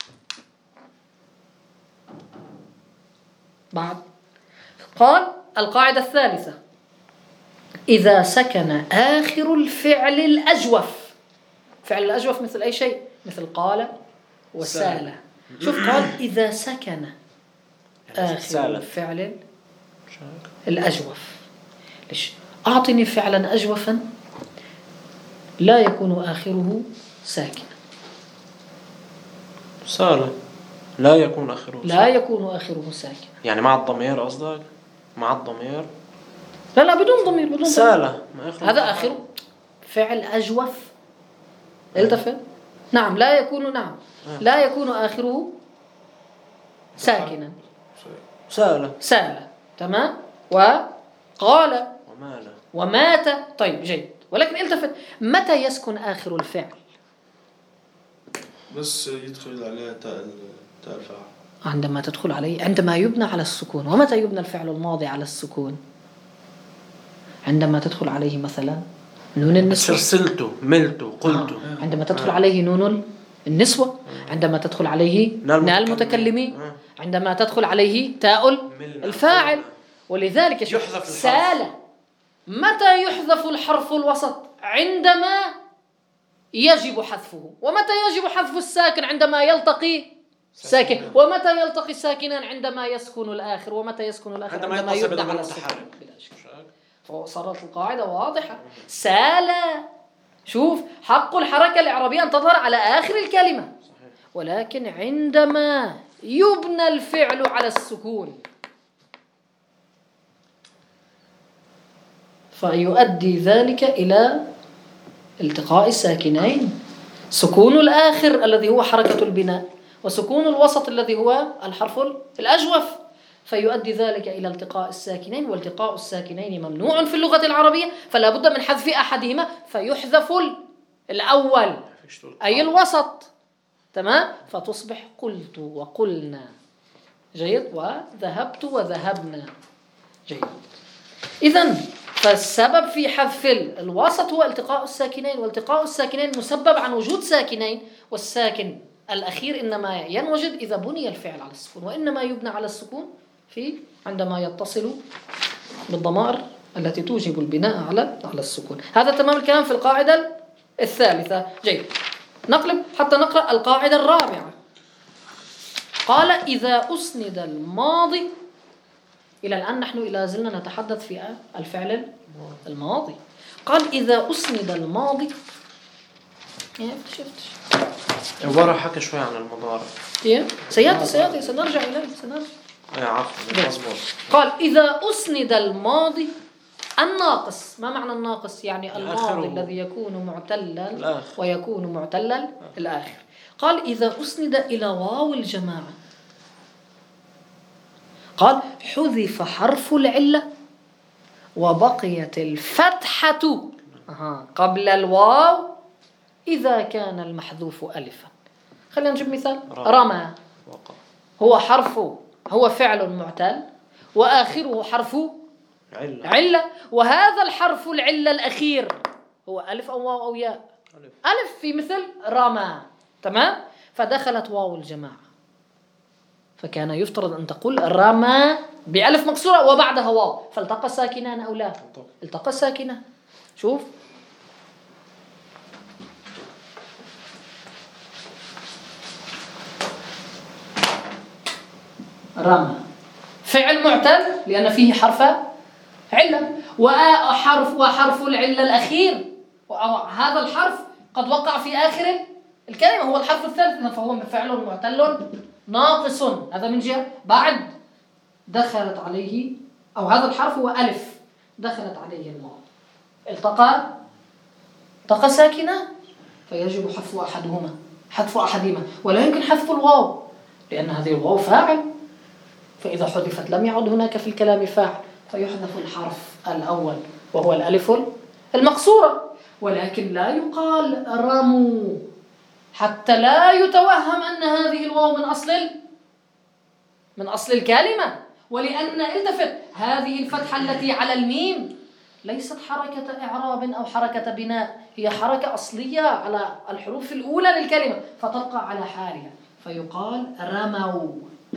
بعد قال القاعدة الثالثة: إذا سكن آخر الفعل الأجوف. فعل الأجوف مثل أي شيء، مثل قال وسال. شوف، قال إذا سكن آخر الفعل الأجوف. ليش؟ أعطني فعلا أجوفا لا يكون آخره ساكنا. سال لا يكون آخره ساكنا. يعني مع الضمير قصدك؟ مع الضمير؟ لا بدون ضمير. سال هذا آخره فعل أجوف. التفت. نعم، لا يكون آخره ساكنا. سال. تمام. وقال ومات. طيب، جيد. ولكن التفت، متى يسكن آخر الفعل؟ بس يدخل عليه تاء الفاعل. عندما تدخل عليه، عندما يبنى على السكون. ومتى يبنى الفعل الماضي على السكون؟ عندما تدخل عليه مثلا نون النسوة، سلت ملت قلت. عندما تدخل عليه نون النسوة، عندما تدخل عليه ناء المتكلمين، عندما تدخل عليه تاء الفاعل. ولذلك يحذف سال. متى يحذف الحرف الوسط؟ عندما يجب حذفه. ومتى يجب حذف الساكن؟ عندما يلتقي ساكن. ومتى يلتقي ساكنان؟ عندما يسكن الآخر. ومتى يسكن الآخر؟ عندما يبدأ على السكون. فصارت القاعدة واضحة. سال. شوف، حق الحركة الإعرابية أن تظهر على آخر الكلمة، ولكن عندما يبنى الفعل على السكون فيؤدي ذلك إلى التقاء الساكنين، سكون الآخر الذي هو حركة البناء، وسكون الوسط الذي هو الحرف الأجوف، فيؤدي ذلك إلى التقاء الساكنين. والتقاء الساكنين ممنوع في اللغة العربية، فلا بد من حذف أحدهما، فيحذف الأول أي الوسط. تمام. فتصبح قلت وقلنا. جيد. وذهبت وذهبنا. جيد. إذن فالسبب في حذف الوسط هو التقاء الساكنين، والتقاء الساكنين مسبب عن وجود ساكنين، والساكن الأخير إنما ينوجد إذا بني الفعل على السكون، وإنما يبنى على السكون عندما يتصل بالضمائر التي توجب البناء على السكون. هذا تمام الكلام في القاعدة الثالثة. جيد. نقلب حتى نقرأ القاعدة الرابعة. قال إذا أسند الماضي. إلى الآن نحن إلى زلنا نتحدث في الفعل الماضي. قال إذا أسند الماضي. ورا حكى شوي عن المضارع. سيأتي سنرجع إليه. قال إذا أسند الماضي الناقص. ما معنى الناقص؟ يعني الماضي الذي يكون معتلا ويكون معتلا الآخر. قال إذا أسند إلى واو الجماعة، قال حذف حرف العلة وبقيت الفتحة قبل الواو إذا كان المحذوف ألفا. خلينا نجيب مثال. رمى هو فعل معتل وآخره حرف علة، وهذا الحرف العلة الأخير هو ألف أو واو أو ياء؟ ألف في مثل رمى، تمام؟ فدخلت واو الجماعة، فكان يفترض أن تقول رمى بألف مكسورة وبعدها واو، فالتقى ساكنان أو لا؟ التقى ساكنان. شوف رمى فعل معتل لأن فيه حرف علة، وحرف العلة الأخير، وهذا الحرف قد وقع في آخر الكلمة، هو الحرف الثالث، فهو فعل معتل ناقص. هذا من جهة. بعد دخلت عليه، أو هذا الحرف هو ألف دخلت عليه الواو، التقى ساكنة، فيجب حذف أحدهما، ولا يمكن حذف الواو لأن هذه الواو فاعل، فإذا حذفت لم يعد هناك في الكلام فاعل، فيحذف الحرف الأول وهو الألف المقصورة. ولكن لا يقال رموا حتى لا يتوهم أن هذه الواو من أصل الكلمة، ولأن التفت هذه الفتحة التي على الميم ليست حركة إعراب أو حركة بناء، هي حركة أصلية على الحروف الأولى للكلمة، فتبقى على حالها، فيقال رموا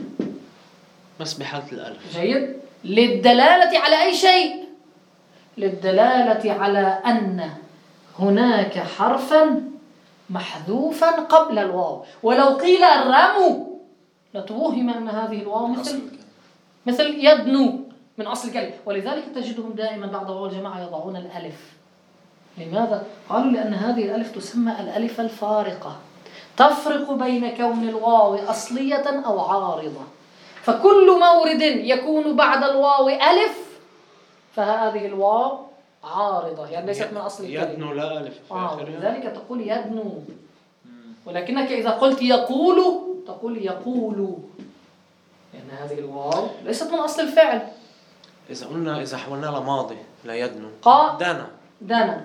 بس بحالة الألف. جيد. للدلالة على أي شيء؟ للدلالة على أن هناك حرفا محذوفا قبل الواو، ولو قيل رموا لتوهم أن هذه الواو مثل يدنو من أصل الكلمة، ولذلك تجدهم دائما بعد واو الجماعة يضعون الألف. لماذا؟ قالوا لأن هذه الألف تسمى الألف الفارقة، تفرق بين كون الواو أصلية أو عارضة، فكل مورد يكون بعد الواو ألف فهذه الواو عارضة، يعني ليست من أصل الكلمة. يدنو لا ألف في آخرها، لذلك تقول يدنو، ولكنك إذا قلت يقول تقول يقول، لأن هذه الواو ليست من أصل الفعل. إذا حولنا لماضي لا يدنو دنا،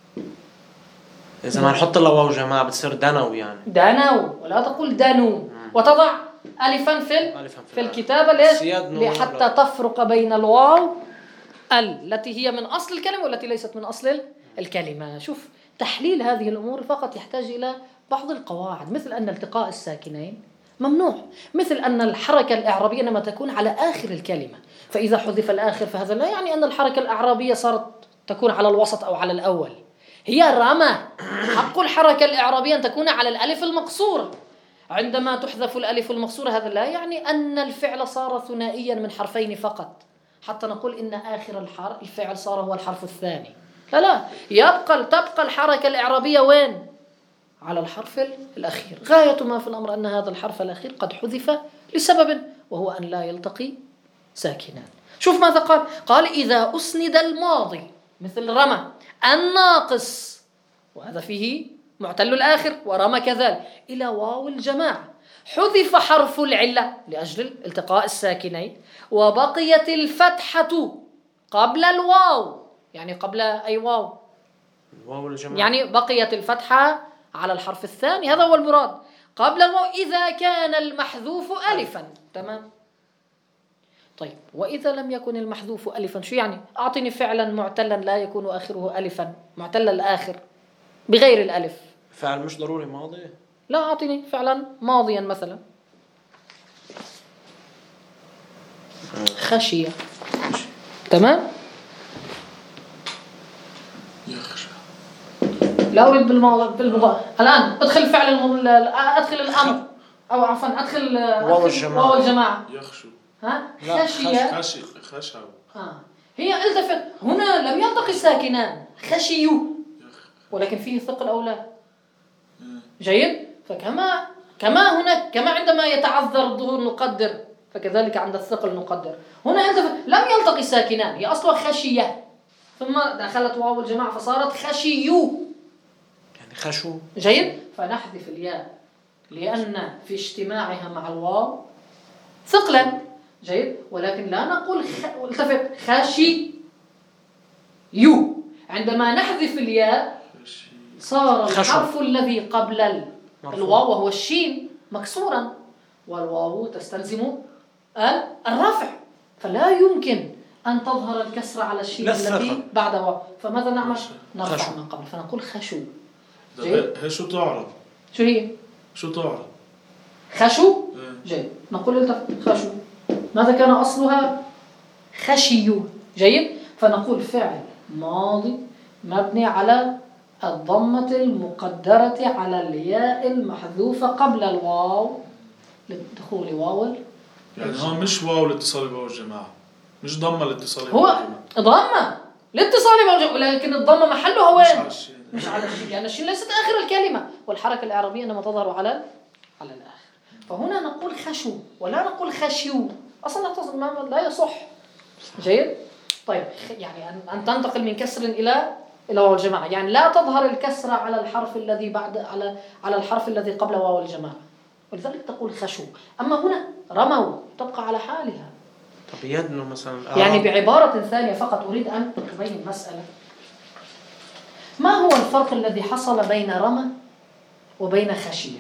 إذا ما نحط له واو جماعة بتصير دنو، يعني دنو، ولا تقول دنو، وتضع ألفا في الكتابة ليش؟ حتى تفرق بين الواو التي هي من أصل الكلمة والتي ليست من أصل الكلمة. شوف تحليل هذه الأمور فقط يحتاج إلى بعض القواعد، مثل أن التقاء الساكنين ممنوع، مثل أن الحركة الإعرابية إنما تكون على آخر الكلمة، فإذا حذف الآخر فهذا لا يعني أن الحركة الإعرابية صارت تكون على الوسط أو على الأول. هي رمى، حق الحركة الإعرابية أن تكون على الألف المقصورة. عندما تحذف الألف المقصورة هذا لا يعني أن الفعل صار ثنائيا من حرفين فقط حتى نقول إن آخر الفعل صار هو الحرف الثاني. لا، تبقى الحركة الإعرابية وين؟ على الحرف الأخير. غاية ما في الأمر أن هذا الحرف الأخير قد حذف لسبب، وهو أن لا يلتقي ساكنان. شوف ماذا قال إذا أسند الماضي مثل رمى الناقص، وهذا فيه معتل الآخر، ورمى كذلك، إلى واو الجماعة، حذف حرف العلة لأجل التقاء الساكنين، وبقيت الفتحة قبل الواو، يعني قبل أي واو؟ الواو الجماعة، يعني بقيت الفتحة على الحرف الثاني، هذا هو المراد، قبل الواو إذا كان المحذوف ألفا. تمام. طيب وإذا لم يكن المحذوف ألفا شو يعني؟ أعطني فعلا معتلا لا يكون آخره ألفا، معتل الآخر بغير الألف. فعل مش ضروري ماضي. لا، أعطني فعلا ماضيا مثلا. خشية. تمام. يخشى. لا أريد بالمضارع الآن. أدخل فعل أدخل الأمر، أو عفوا أدخل واو الجماعة. يخشو. خشية. خشوا. هي التفت هنا لم يلتقي الساكنان، خشيوا، ولكن فيه ثقل أو لا. جيد. فكما هناك، كما عندما يتعذر الظهور نقدر، فكذلك عند الثقل نقدر. هنا لم يلتقي ساكنان، هي أصلا خشية، ثم دخلت واو الجماعة فصارت خشيوا، يعني خشوا. جيد. فنحذف الياء لأن في اجتماعها مع الواو ثقلا. جيد. ولكن لا نقول التفت خشي يو. عندما نحذف الياء صار الحرف الذي قبل الواو وهو الشين مكسورا، والواو تستلزم الرفع، فلا يمكن أن تظهر الكسرة على الشين التي بعد واو، فماذا نعمل؟ نرفع ما قبل، فنقول خشو. هي شو تعرف؟ شو هي؟ شو تعرف؟ خشو. جيد، نقول التفت خشو. ماذا كان أصلها؟ خشيو. جيد، فنقول فعل ماضي مبني على الضمة المقدرة على الياء المحذوفة قبل الواو لدخول واو. يعني هو مش واو الاتصال بواو الجماعة، مش ضمة الاتصال هو ضمة الاتصال بواو الجماعة، لكن الضمة محلها وين؟ مش على الشين، لأن الشين ليست آخر الكلمة، والحركة الإعرابية إنما تظهر على الآخر. فهنا نقول خشو ولا نقول خشيو، أصلا لا يصح. جيد. طيب، يعني أن تنتقل من كسر إلى واو الجماعة، يعني لا تظهر الكسرة على الحرف الذي بعد على الحرف الذي قبل واو الجماعة، ولذلك تقول خشو. أما هنا رموا تبقى على حالها. طب يدنو مثلا يعني بعبارة ثانية فقط أريد أن أبين مسألة. ما هو الفرق الذي حصل بين رمى وبين خشية؟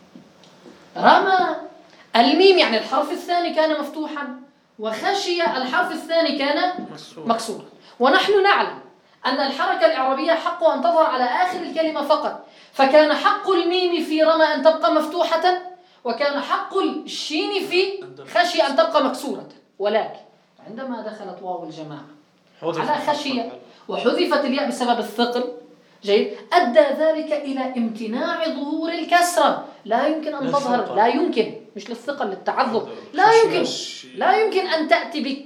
رمى الميم يعني الحرف الثاني كان مفتوحا، وخشية الحرف الثاني كان مكسورا، ونحن نعلم أن الحركة الإعرابية حق أن تظهر على آخر الكلمة فقط، فكان حق الميم في رمى أن تبقى مفتوحة، وكان حق الشين في خشية أن تبقى مكسورة. ولكن عندما دخلت واو الجماعة على خشية وحذفت الياء بسبب الثقل، جيد، أدى ذلك إلى امتناع ظهور الكسرة. لا يمكن أن تظهر، لا يمكن، مش للثقل، للتعذب، لا يمكن أن تأتي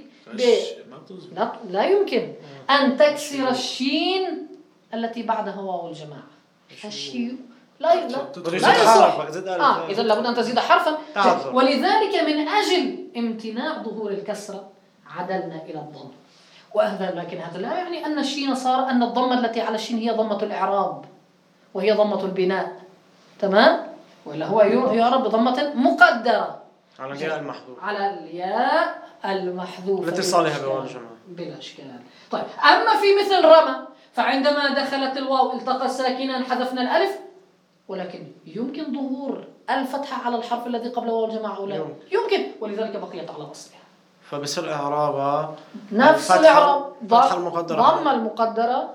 لا يمكن أن تكسر الشين التي بعدها واو الجماعة. خشيو لا يصح. إذا لابد أن تزيد حرفا. ولذلك من أجل امتناع ظهور الكسرة عدلنا إلى الضم. لكن هذا لا يعني أن الشين صار أن الضمة التي على الشين هي ضمة الإعراب وهي ضمة البناء، تمام؟ ولا هو يعرب بضمة مقدرة على الياء المحذوف، على الياء المحذوفة لاتصالها بواو الجماعة بلا إشكال. طيب، أما في مثل رمى فعندما دخلت الواو التقى ساكنا حذفنا الألف، ولكن يمكن ظهور الفتحة على الحرف الذي قبل واو الجماعة ولا يمكن، ولذلك بقيت على أصلها. فبصير إعرابها نفس الإعراب، ضمة المقدرة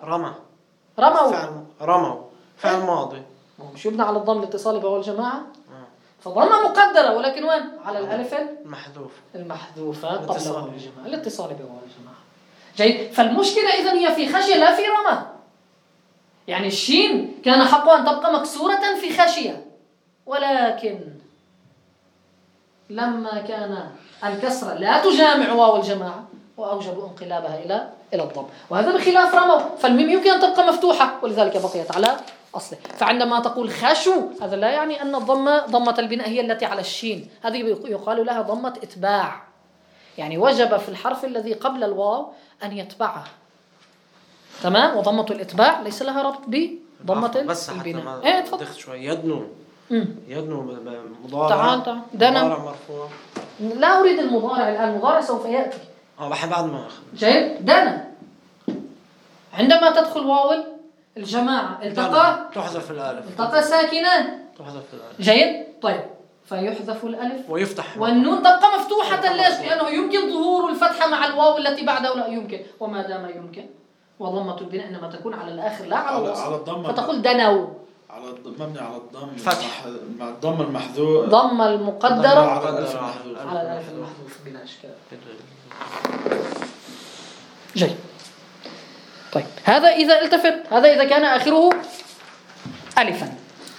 رموا فعل ماضي، مش يبنى على الضم الاتصالي بواو الجماعة، فضمة مقدرة، ولكن وين؟ على الألف المحذوفة قبل واو الجماعة، الاتصالي بواو الجماعة. جيد، فالمشكلة إذن هي في خشية لا في رمى. يعني الشين كان حقه أن تبقى مكسورة في خشية، ولكن لما كان الكسرة لا تجامع واو الجماعة وأوجبوا انقلابها إلى الضم، وهذا بخلاف رموا، فالميم يمكن أن تبقى مفتوحة ولذلك بقيت على أصله. فعندما تقول خشو هذا لا يعني أن ضمة البناء هي التي على الشين، هذه يقال لها ضمة إتباع، يعني وجب في الحرف الذي قبل الواو أن يتبعه، تمام؟ وضمة الإتباع ليس لها ربط بضمة البناء. تفضل شوي. يدنو مضارع. تعال مضارع مرفوع. لا أريد المضارع الآن، المضارع سوف يأتي. بحب بعد ما أخذ. جيد. دنا عندما تدخل واو الجماعة تحذف الألف، التقى ساكنان تحذف الألف. جيد. طيب، فيحذف الألف ويفتح والنون تبقى مفتوحة. ليش؟ لأنه يمكن ظهور الفتحة مع الواو التي بعده، لا يمكن. وما دام يمكن، وضمة البناء إنما تكون على الآخر لا على الوسط، فتقول دنو مبني على الضم فتح مع الضم المحذوف، ضم المقدرة على الألف المحذوف بلا إشكال. جيد. طيب، هذا إذا التفت، هذا إذا كان آخره ألفا.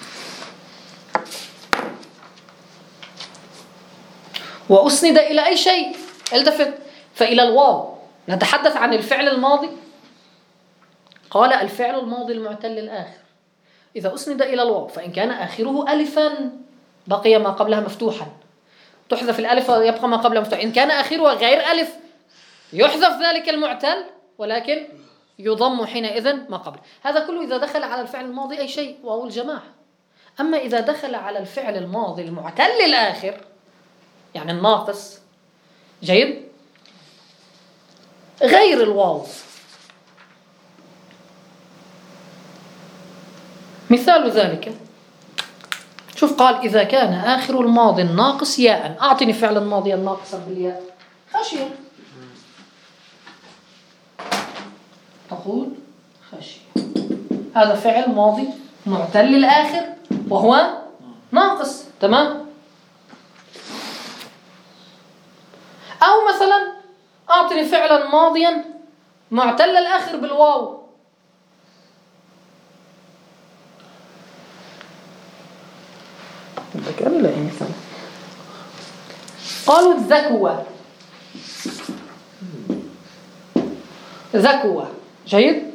وأسند إلى أي شيء التفت، فإلى الواو. نتحدث عن الفعل الماضي. قال الفعل الماضي المعتل الآخر إذا أسند إلى الواو فإن كان آخره ألفا بقي ما قبلها مفتوحا، تحذف الألف ويبقى ما قبلها مفتوحا. إن كان آخره غير ألف يحذف ذلك المعتل ولكن يضم حينئذ ما قبل. هذا كله إذا دخل على الفعل الماضي أي شيء واو الجماعة. أما إذا دخل على الفعل الماضي المعتل الآخر يعني الناقص، جيد، غير الواو، مثال ذلك شوف، قال إذا كان آخر الماضي الناقص ياء، أعطني فعل الماضي الناقص بالياء. خشية. تقول خشي. هذا فعل ماضي معتل الآخر وهو ناقص. تمام. أو مثلا أعطني فعلا ماضيا معتل الآخر بالواو. قالوا ذكوة. ذكوة. جيد.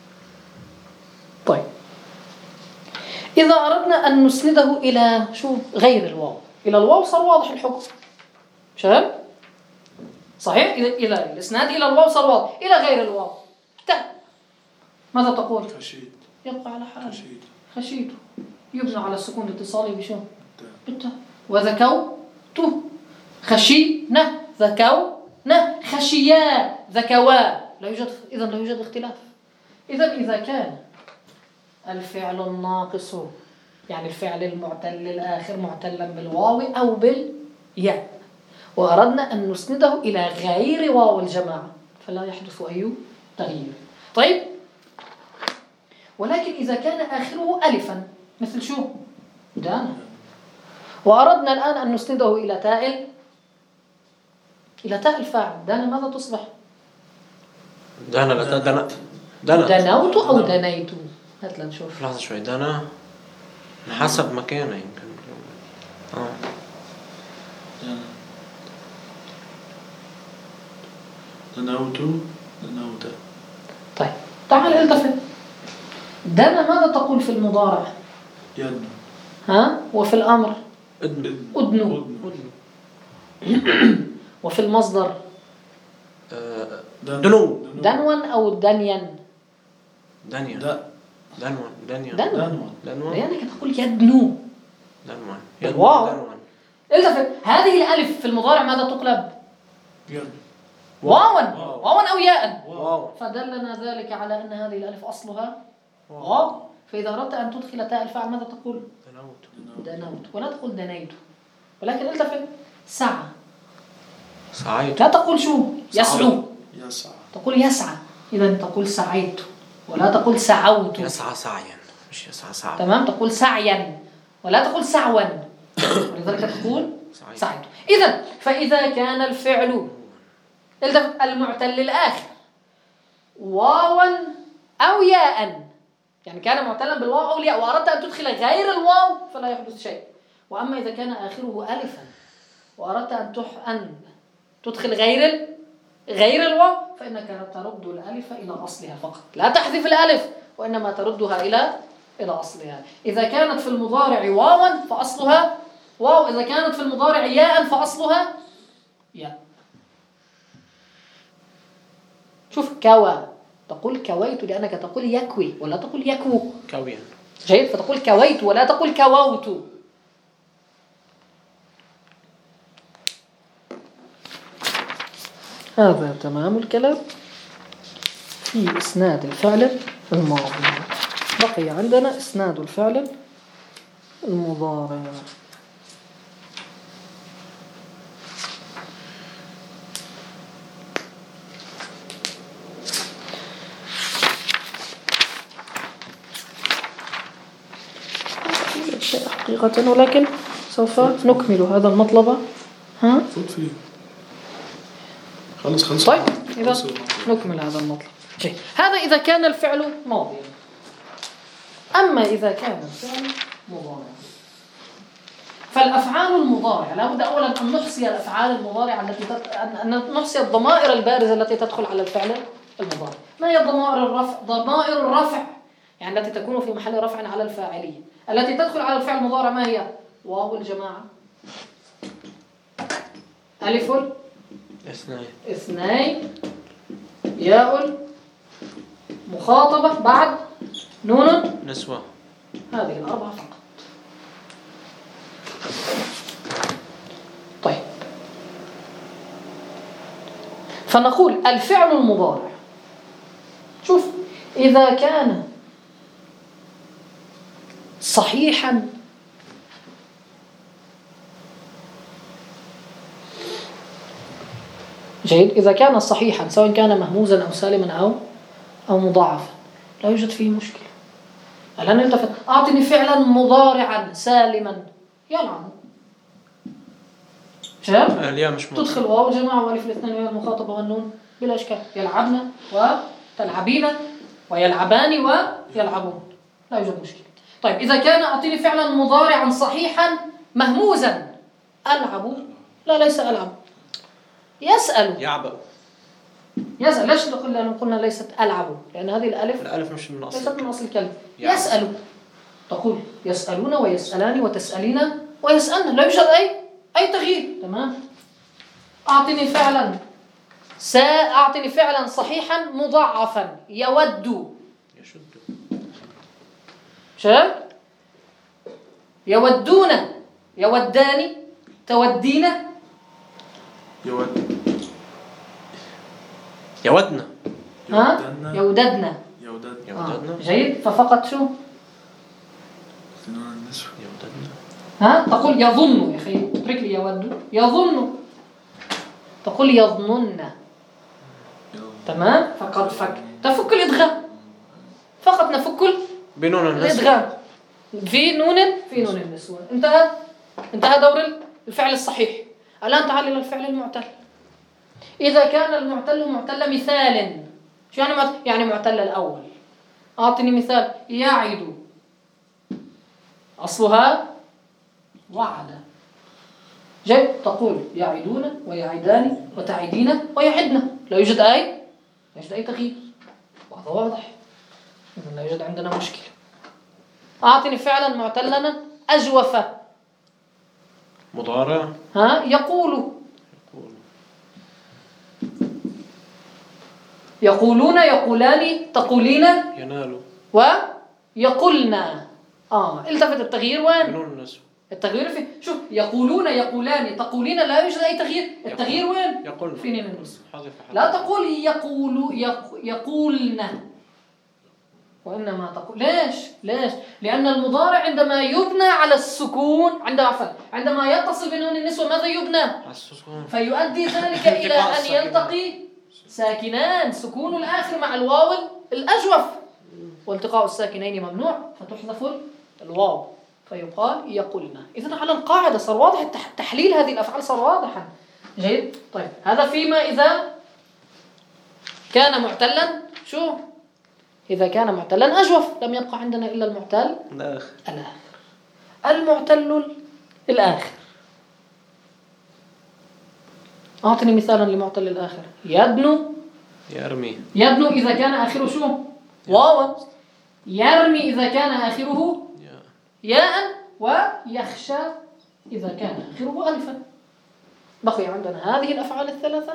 طيب إذا أردنا أن نسنده إلى غير الواو، إلى الواو صار واضح الحكم. شباب صحيح؟ إلى الإسناد إلى الواو صار واضح. إلى غير الواو ماذا تقول؟ خشيت. يبقى على حاله. خشيت يبنى على السكون الاتصالي بشو؟ بالتاء. وذكوت خشينا ذكونا خشيا ذكوا. لا يوجد اختلاف. إذا كان الفعل الناقص يعني الفعل المعتل الآخر معتلا بالواو أو بالياء وأردنا أن نسنده إلى غير واو الجماعة فلا يحدث أي تغيير. طيب ولكن إذا كان آخره ألفا مثل شو؟ دانا. وأردنا الآن أن نسنده إلى تاء الفاعل. دانا ماذا تصبح؟ دانا دنوت أو دنيت؟ هات لنشوف. لحظة شوي. دانا حسب مكانه يمكن. دنوت. طيب تعال التفت. دنا ماذا تقول في المضارع؟ يدنو. وفي الأمر أدنو. وفي المصدر دنوا أو دنيا؟ دنوا. لأنك تقول يدنو. بالواو. التفت. هذه الألف في المضارع ماذا تقلب؟ واوا أو ياء. فدلنا ذلك على أن هذه الألف أصلها واو. فإذا أردت أن تدخل تاء الفاعل ماذا تقول؟ دنوت. ولا تقول دنيت. ولكن التفت. سعى. لا تقول شو؟ يسعى. تقول يسعى. إذا تقول سعيت ولا تقول سعوت. يسعى سعيا مش يسعى سعيا. تمام. تقول سعيا ولا تقول سعوا. ولذلك تقول سعيت. فإذا كان الفعل المعتل الآخر واوا أو ياء يعني كان معتلا بالواو أو الياء وأردت أن تدخل غير الواو فلا يحدث شيء. وأما إذا كان آخره ألفا وأردت أن تدخل غير الواو فإنك ترد الألف إلى أصلها فقط. لا تحذف الألف وإنما تردها إلى أصلها. إذا كانت في المضارع واوا فأصلها واو. إذا كانت في المضارع ياء فأصلها ياء. شوف كوى. تقول كويت لأنك تقول يكوي ولا تقول يكو. كويا. جيد. فتقول كويت ولا تقول كووت. هذا تمام الكلام في إسناد الفعل الماضي. بقي عندنا إسناد الفعل المضارع. حقيقة ولكن سوف نكمل هذا المطلب. فوت فيه. خلص. طيب إذا نكمل هذا المطلب. هذا إذا كان الفعل ماضيا. أما إذا كان الفعل مضارع فالأفعال المضارعة لابد أولا أن نحصي الأفعال المضارعة أن نحصي الضمائر البارزة التي تدخل على الفعل المضارع. ما هي ضمائر الرفع؟ ضمائر الرفع يعني التي تكون في محل رفع على الفاعلية. التي تدخل على الفعل المضارع ما هي؟ واو الجماعة، ألف اثنين، ياء مخاطبة، بعد نون نسوة. هذه الأربعة فقط. طيب فنقول الفعل المضارع شوف إذا كان صحيحا جيد. إذا كان صحيحا سواء كان مهموزا أو سالما أو أو مضاعفا لا يوجد فيه مشكلة. الآن التفت، أعطني فعلا مضارعا سالما يلعب. شاب تدخل واو الجماعة والف الاثنين وهي المخاطبة والنون بلا إشكال. يلعبن وتلعبين ويلعبان ويلعبون لا يوجد مشكلة. طيب إذا كان أعطيني فعلا مضارعا صحيحا مهموزا ألعب، لا ليس ألعب، يسأل يعبأ. يسأل. ليش قلنا ليست ألعب؟ لأن هذه الألف مش من أصل، ليست من أصل الكلمة. يسأل، تقول يسألون ويسألان وتسألين ويسألن، لا يوجد أي تغيير. تمام. أعطني فعلا صحيحا مضاعفا يود، يشد، شايف؟ يودون، يودان، تودين، يودنا، يوددنا. جيد. ففقط شو؟ تقول يظن، يا أخي اترك لي يود، يظن، تقول يظنن. تمام. فقط تفك الإدغام، فقط نفك بنون الإدغام في نون النسوة. انتهى دور الفعل الصحيح. الآن تعال إلى الفعل المعتل. إذا كان المعتل معتل مثال، شو يعني معتل الأول؟ أعطني مثال. يعد، أصلها وعد. جيد. تقول يعدون ويعدان وتعدين ويعدن، لا يوجد أي تغيير. وهذا واضح، لا يوجد عندنا مشكلة. أعطني فعلا معتلا أجوف. مضارع. يقول، يقولون، يقولان، تقولين، ينال ويقولنا. التفت التغيير وين؟ بنون النسوة. التغيير في شوف، يقولون، يقولان، تقولين، لا يوجد أي تغيير. التغيير وين؟ يقولن. في نون النسوة. لا تقول يقولن، وإنما تقول. ليش؟ لأن المضارع عندما يبنى على السكون، عندما يتصل بنون النسوة ماذا يبنى؟ على السكون. فيؤدي ذلك إلى أن يلتقي ساكنان، سكون الآخر مع الواو الأجوف، والتقاء الساكنين ممنوع، فتحذف الواو فيقال يقولنا. إذن على القاعدة صار واضح تحليل هذه الأفعال صار واضحا. جيد. طيب هذا فيما إذا كان معتلا شو؟ إذا كان معتلا أجوف. لم يبقى عندنا إلا المعتل الآخر. المعتل الآخر. أعطني مثالا لمعتل الآخر. يدنو، يدنو إذا كان آخره شو؟ واو. يرمي إذا كان آخره ياء، ويخشى إذا كان آخره ألفا. بقي عندنا هذه الأفعال الثلاثة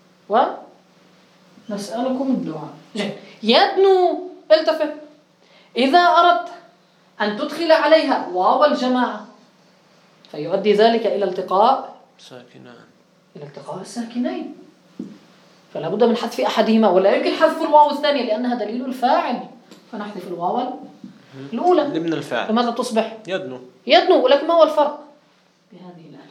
ونسألكم الدعاء. يدنو، التفت. إذا أردت أن تدخل عليها واو الجماعة فيؤدي ذلك إلى التقاء الساكنين، فلا بد من حذف أحدهما، ولا يمكن حذف الواو الثانية لأنها دليل الفاعل، فنحذف الواو الأولى من الفاعل. لماذا تصبح يدنو؟ ولكن ما هو الفرق بهذه الألف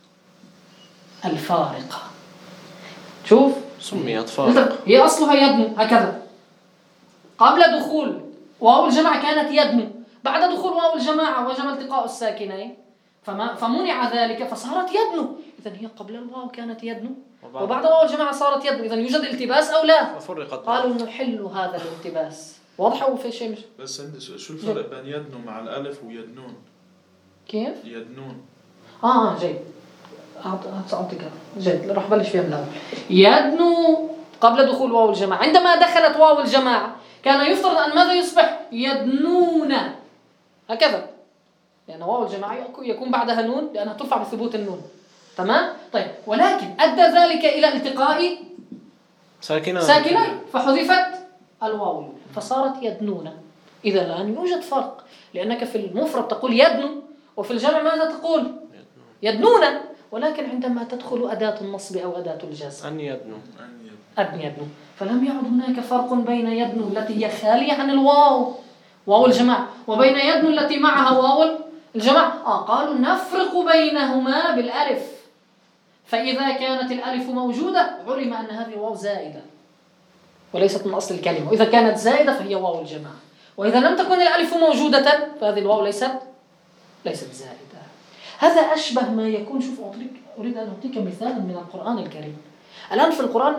الفارقة؟ شوف، سميت فارقة. هي أصلها يدنو هكذا. قبل دخول واو الجماعة كانت يدنو، بعد دخول واو الجماعة وجب التقاء الساكنين فمنع ذلك فصارت يدنو. إذن هي قبل الواو كانت يدنو وبعد واو الجماعة صارت يدنو. إذن يوجد التباس أو لا؟ قالوا نحل هذا الالتباس. واضح أو في شيء مش؟ بس عندي سؤال، شو الفرق بين يدنو مع الألف ويدنون؟ كيف؟ يدنون. جيد. أعطيك جيد. راح بلش فيها من الأول. يدنو قبل دخول واو الجماعة. عندما دخلت واو الجماعة كان يفترض أن ماذا يصبح؟ يدنون هكذا، لأن واو الجماعة يكون بعدها نون لأنها ترفع بثبوت النون. تمام؟ طيب، ولكن أدى ذلك إلى التقاء ساكنين فحذفت الواو فصارت يدنون. إذا الآن يوجد فرق، لأنك في المفرد تقول يدنو وفي الجمع ماذا تقول؟ يدنون. ولكن عندما تدخل أداة النصب أو أداة الجزم أن يدنو، فلم يعد هناك فرق بين يدنو التي هي خالية عن الواو واو الجماعة وبين يدنو التي معها واو الجماعة. قالوا نفرق بينهما بالألف، فإذا كانت الألف موجودة علم أن هذه واو زائدة، وليست من أصل الكلمة. وإذا كانت زائدة فهي واو الجماعة، وإذا لم تكن الألف موجودة فهذه الواو ليست زائدة. هذا أشبه ما يكون. شوف أريد أن أعطيك مثالا من القرآن الكريم. الآن في القرآن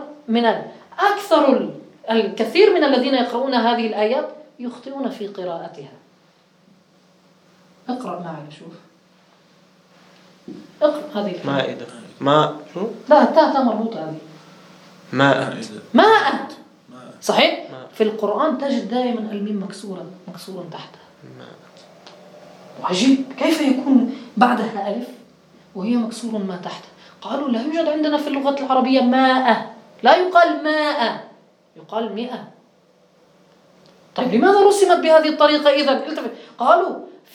الكثير من الذين يقرؤون هذه الآيات يخطئون في قراءتها. اقرأ معي شوف. اقرأ هذه مائدة. ما شو؟ لا التاء مربوطة هذه. ماء. صحيح؟ في القرآن تجد دائما الميم مكسورا تحتها. وعجيب كيف يكون بعدها ألف وهي مكسور ما تحتها. قالوا لا يوجد عندنا في اللغة العربية ماء، لا يقال ماء، يقال 100. طيب لماذا رسمت بهذه الطريقة إذن؟ قالوا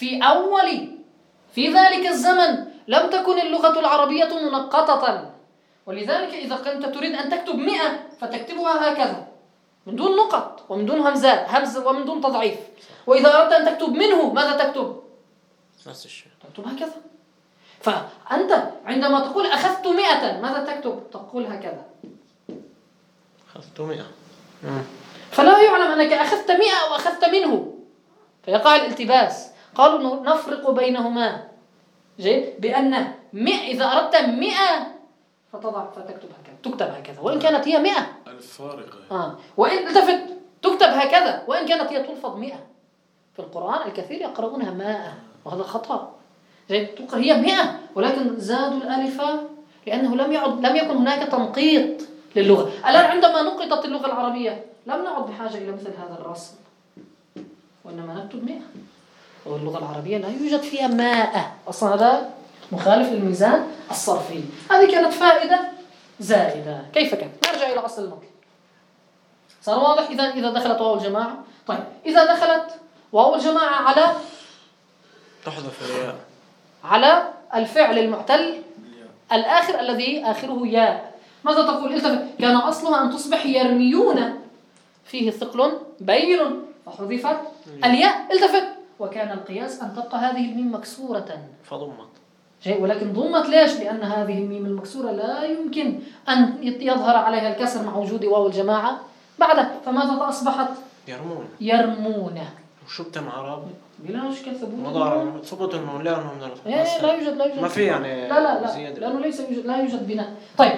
في ذلك الزمن لم تكن اللغة العربية منقطة، ولذلك إذا كنت تريد أن تكتب 100 فتكتبها هكذا من دون نقط ومن دون همز ومن دون تضعيف. وإذا أردت أن تكتب منه ماذا تكتب؟ نفس الشيء، تكتب هكذا. فأنت عندما تقول أخذت 100 ماذا تكتب؟ تقول هكذا أخذت 100. فلا يعلم أنك أخذت 100 أو أخذت منه، فيقع الالتباس. قالوا نفرق بينهما بأن 100 إذا أردت 100 فتكتب هكذا، تكتب هكذا وإن كانت هي 100 الفارقة. وإن التفت تكتب هكذا وإن كانت هي تلفظ 100. في القرآن الكثير يقرؤونها ماء وهذا خطأ. هي 100 ولكن زادوا الألف لأنه لم يكن هناك تنقيط للغة. الآن عندما نقطت اللغة العربية لم نعد بحاجة إلى مثل هذا الرسم، وإنما نكتب 100. واللغة العربية لا يوجد فيها ماء أصلا، هذا مخالف للميزان الصرفي. هذه كانت فائدة زائدة. كيف كان؟ نرجع إلى أصل المطلب. صار واضح إذا دخلت واو الجماعة. طيب إذا دخلت واو الجماعة على تحذف الياء على الفعل المعتل الآخر الذي آخره ياء، ماذا تقول؟ التفت. كان أصلها أن تصبح يرميون فيه ثقل بين فحذفت الياء. التفت. وكان القياس أن تبقى هذه الميم مكسورة فضمت ولكن ضمت ليش؟ لأن هذه الميم المكسورة لا يمكن أن يظهر عليها الكسر مع وجود واو الجماعة بعدها، فماذا أصبحت؟ يرمون. وشو بتم عرب؟ بلا مشكلة ثبوت النون لأنه من الفعل. لا يوجد ما في يعني لا لأنه لا يوجد بناء. طيب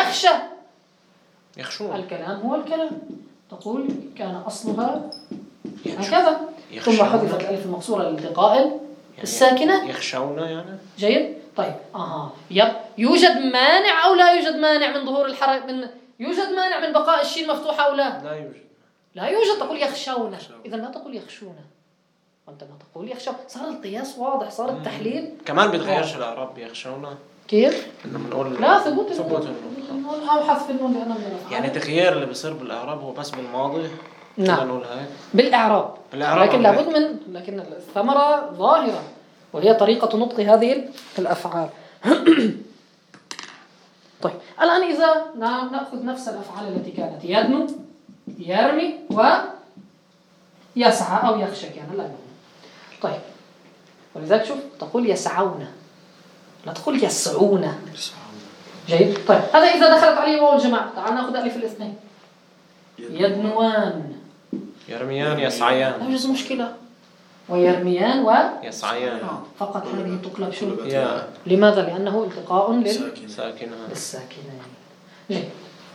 يخشون. الكلام هو الكلام. تقول كان أصلها هكذا ثم حذفت الألف المكسورة لالتقاء الساكنة. يخشون يعني. جيد. طيب يوجد مانع أو لا يوجد مانع من ظهور الحركة؟ يوجد مانع من بقاء الشين مفتوحة أو لا؟ لا يوجد. تقول يخشون، إذا لا تقول يخشون، وأنت ما تقول يخشون. صار القياس واضح، صار التحليل كمان بيتغيرش الأعراب. يخشون كيف؟ إنه بنقول لا ثبوت النون أو حذف النون لأنه من الأفعال. يعني تغيير اللي بيصير بالأعراب هو بس بالماضي. نعم نقول هاي بالإعراب لكن لابد لكن الثمرة ظاهرة وهي طريقة نطق هذه الأفعال. طيب الآن إذا نأخذ نفس الأفعال التي كانت يدنو يرمي ويسعى أو يخشى كان لا يمنع. طيب ولذلك شوف تقول يسعون لا تقول يسعون. جيد. طيب هذا إذا دخلت عليه واو الجماعة. تعال نأخذ ألف الاثنين. يدنوان يرميان يسعيان. لا يوجد مشكلة. ويرميان يسعيان فقط هذه تقلب شو؟ يا. لماذا؟ لأنه التقاء للساكنة. جيد.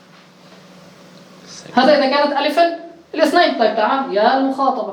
هذا إذا كانت ألف الاثنين. طيب تعال يا المخاطبة.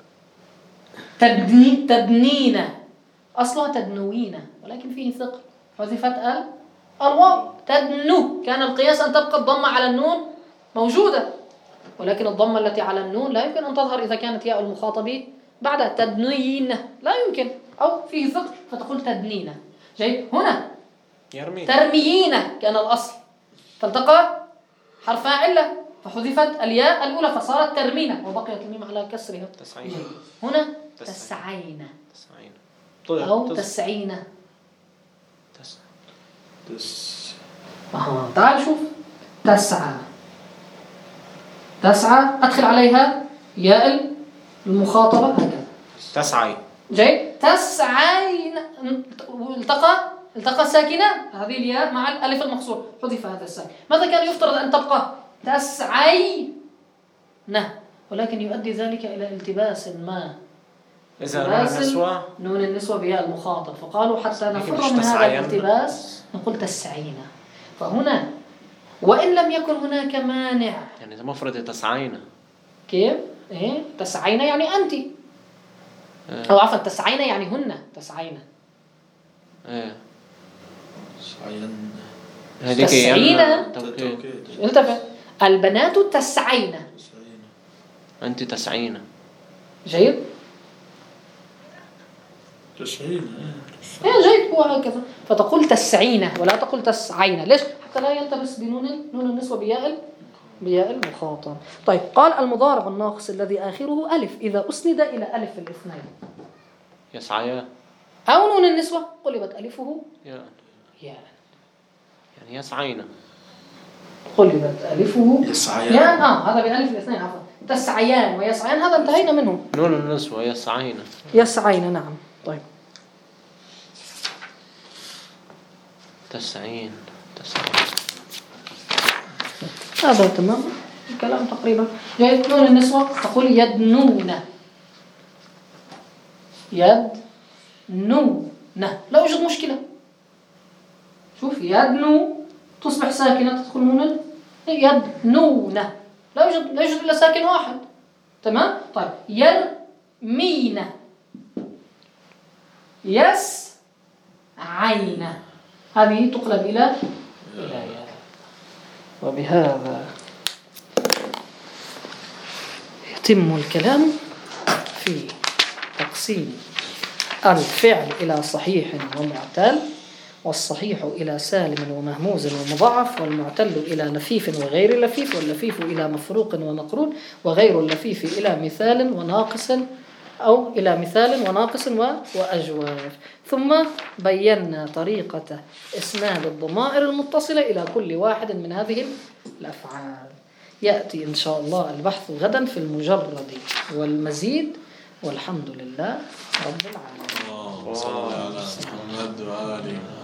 تدنين أصلها تدنوين ولكن فيه ثقل حذفت الواو. تدنو كان القياس أن تبقى الضمة على النون موجودة، ولكن الضمة التي على النون لا يمكن أن تظهر إذا كانت ياء المخاطب بعد تدنين، لا يمكن، أو فيه ثقل فتقول تدنين. جيد. هنا ترميين كان الأصل فالتقى حرف علة فحذفت الياء الأولى فصارت ترمينة وبقيت الميم على كسرها. هنا تسعين أو تسعين. تعال شوف تسعى أدخل عليها ياء المخاطبة هكذا تسعي. جيد. تسعين التقى ساكنان هذه الياء مع الألف المقصور حذف هذا الساكن. ماذا كان يفترض أن تبقى؟ تسعي ولكن يؤدي ذلك إلى التباس ما. إذا نون النسوة بياء المخاطب، فقالوا حتى نفر من هذا الالتباس نقول تسعين. فهنا وإن لم يكن هناك مانع، يعني إذا مفرد تسعين كيف؟ تسعين يعني أنت، أو عفوا تسعين يعني هن تسعين. تسعين التفت، البنات تسعين، أنت تسعين. جيد؟ جيد، هو هكذا. فتقول تسعين ولا تقول تسعين. ليش؟ حتى لا يلتبس بنون النسوة بياء المخاطب. طيب، قال المضارع الناقص الذي آخره ألف إذا أسند إلى ألف الاثنين يسعيا، أو نون النسوة قلبت ألفه ياء، يعني يسعين، قلبت ألفه يسعيان. هذا بألف الاثنين عفوا. تسعيان ويسعيان هذا انتهينا منه. نون النسوة يسعين نعم. طيب، تسعين هذا تمام الكلام تقريبا. جاءت نون النسوة تقول يدنون، لا يوجد مشكلة. شوف، يدنو تصبح ساكنة تدخل نون يدنون، لا يوجد إلا ساكن واحد. تمام. طيب، يرمين، يسعين، هذه تقلب إلى ياء. وبهذا يتم الكلام في تقسيم الفعل إلى صحيح ومعتل، والصحيح إلى سالم ومهموز ومضاعف، والمعتل إلى لفيف وغير لفيف، واللفيف إلى مفروق ومقرون، وغير اللفيف إلى مثال وناقص أو إلى مثال وناقص وأجواف. ثم بينا طريقة إسناد الضمائر المتصلة إلى كل واحد من هذه الأفعال. يأتي إن شاء الله البحث غدا في المجرد والمزيد، والحمد لله رب العالمين. صلى الله على محمد وآله.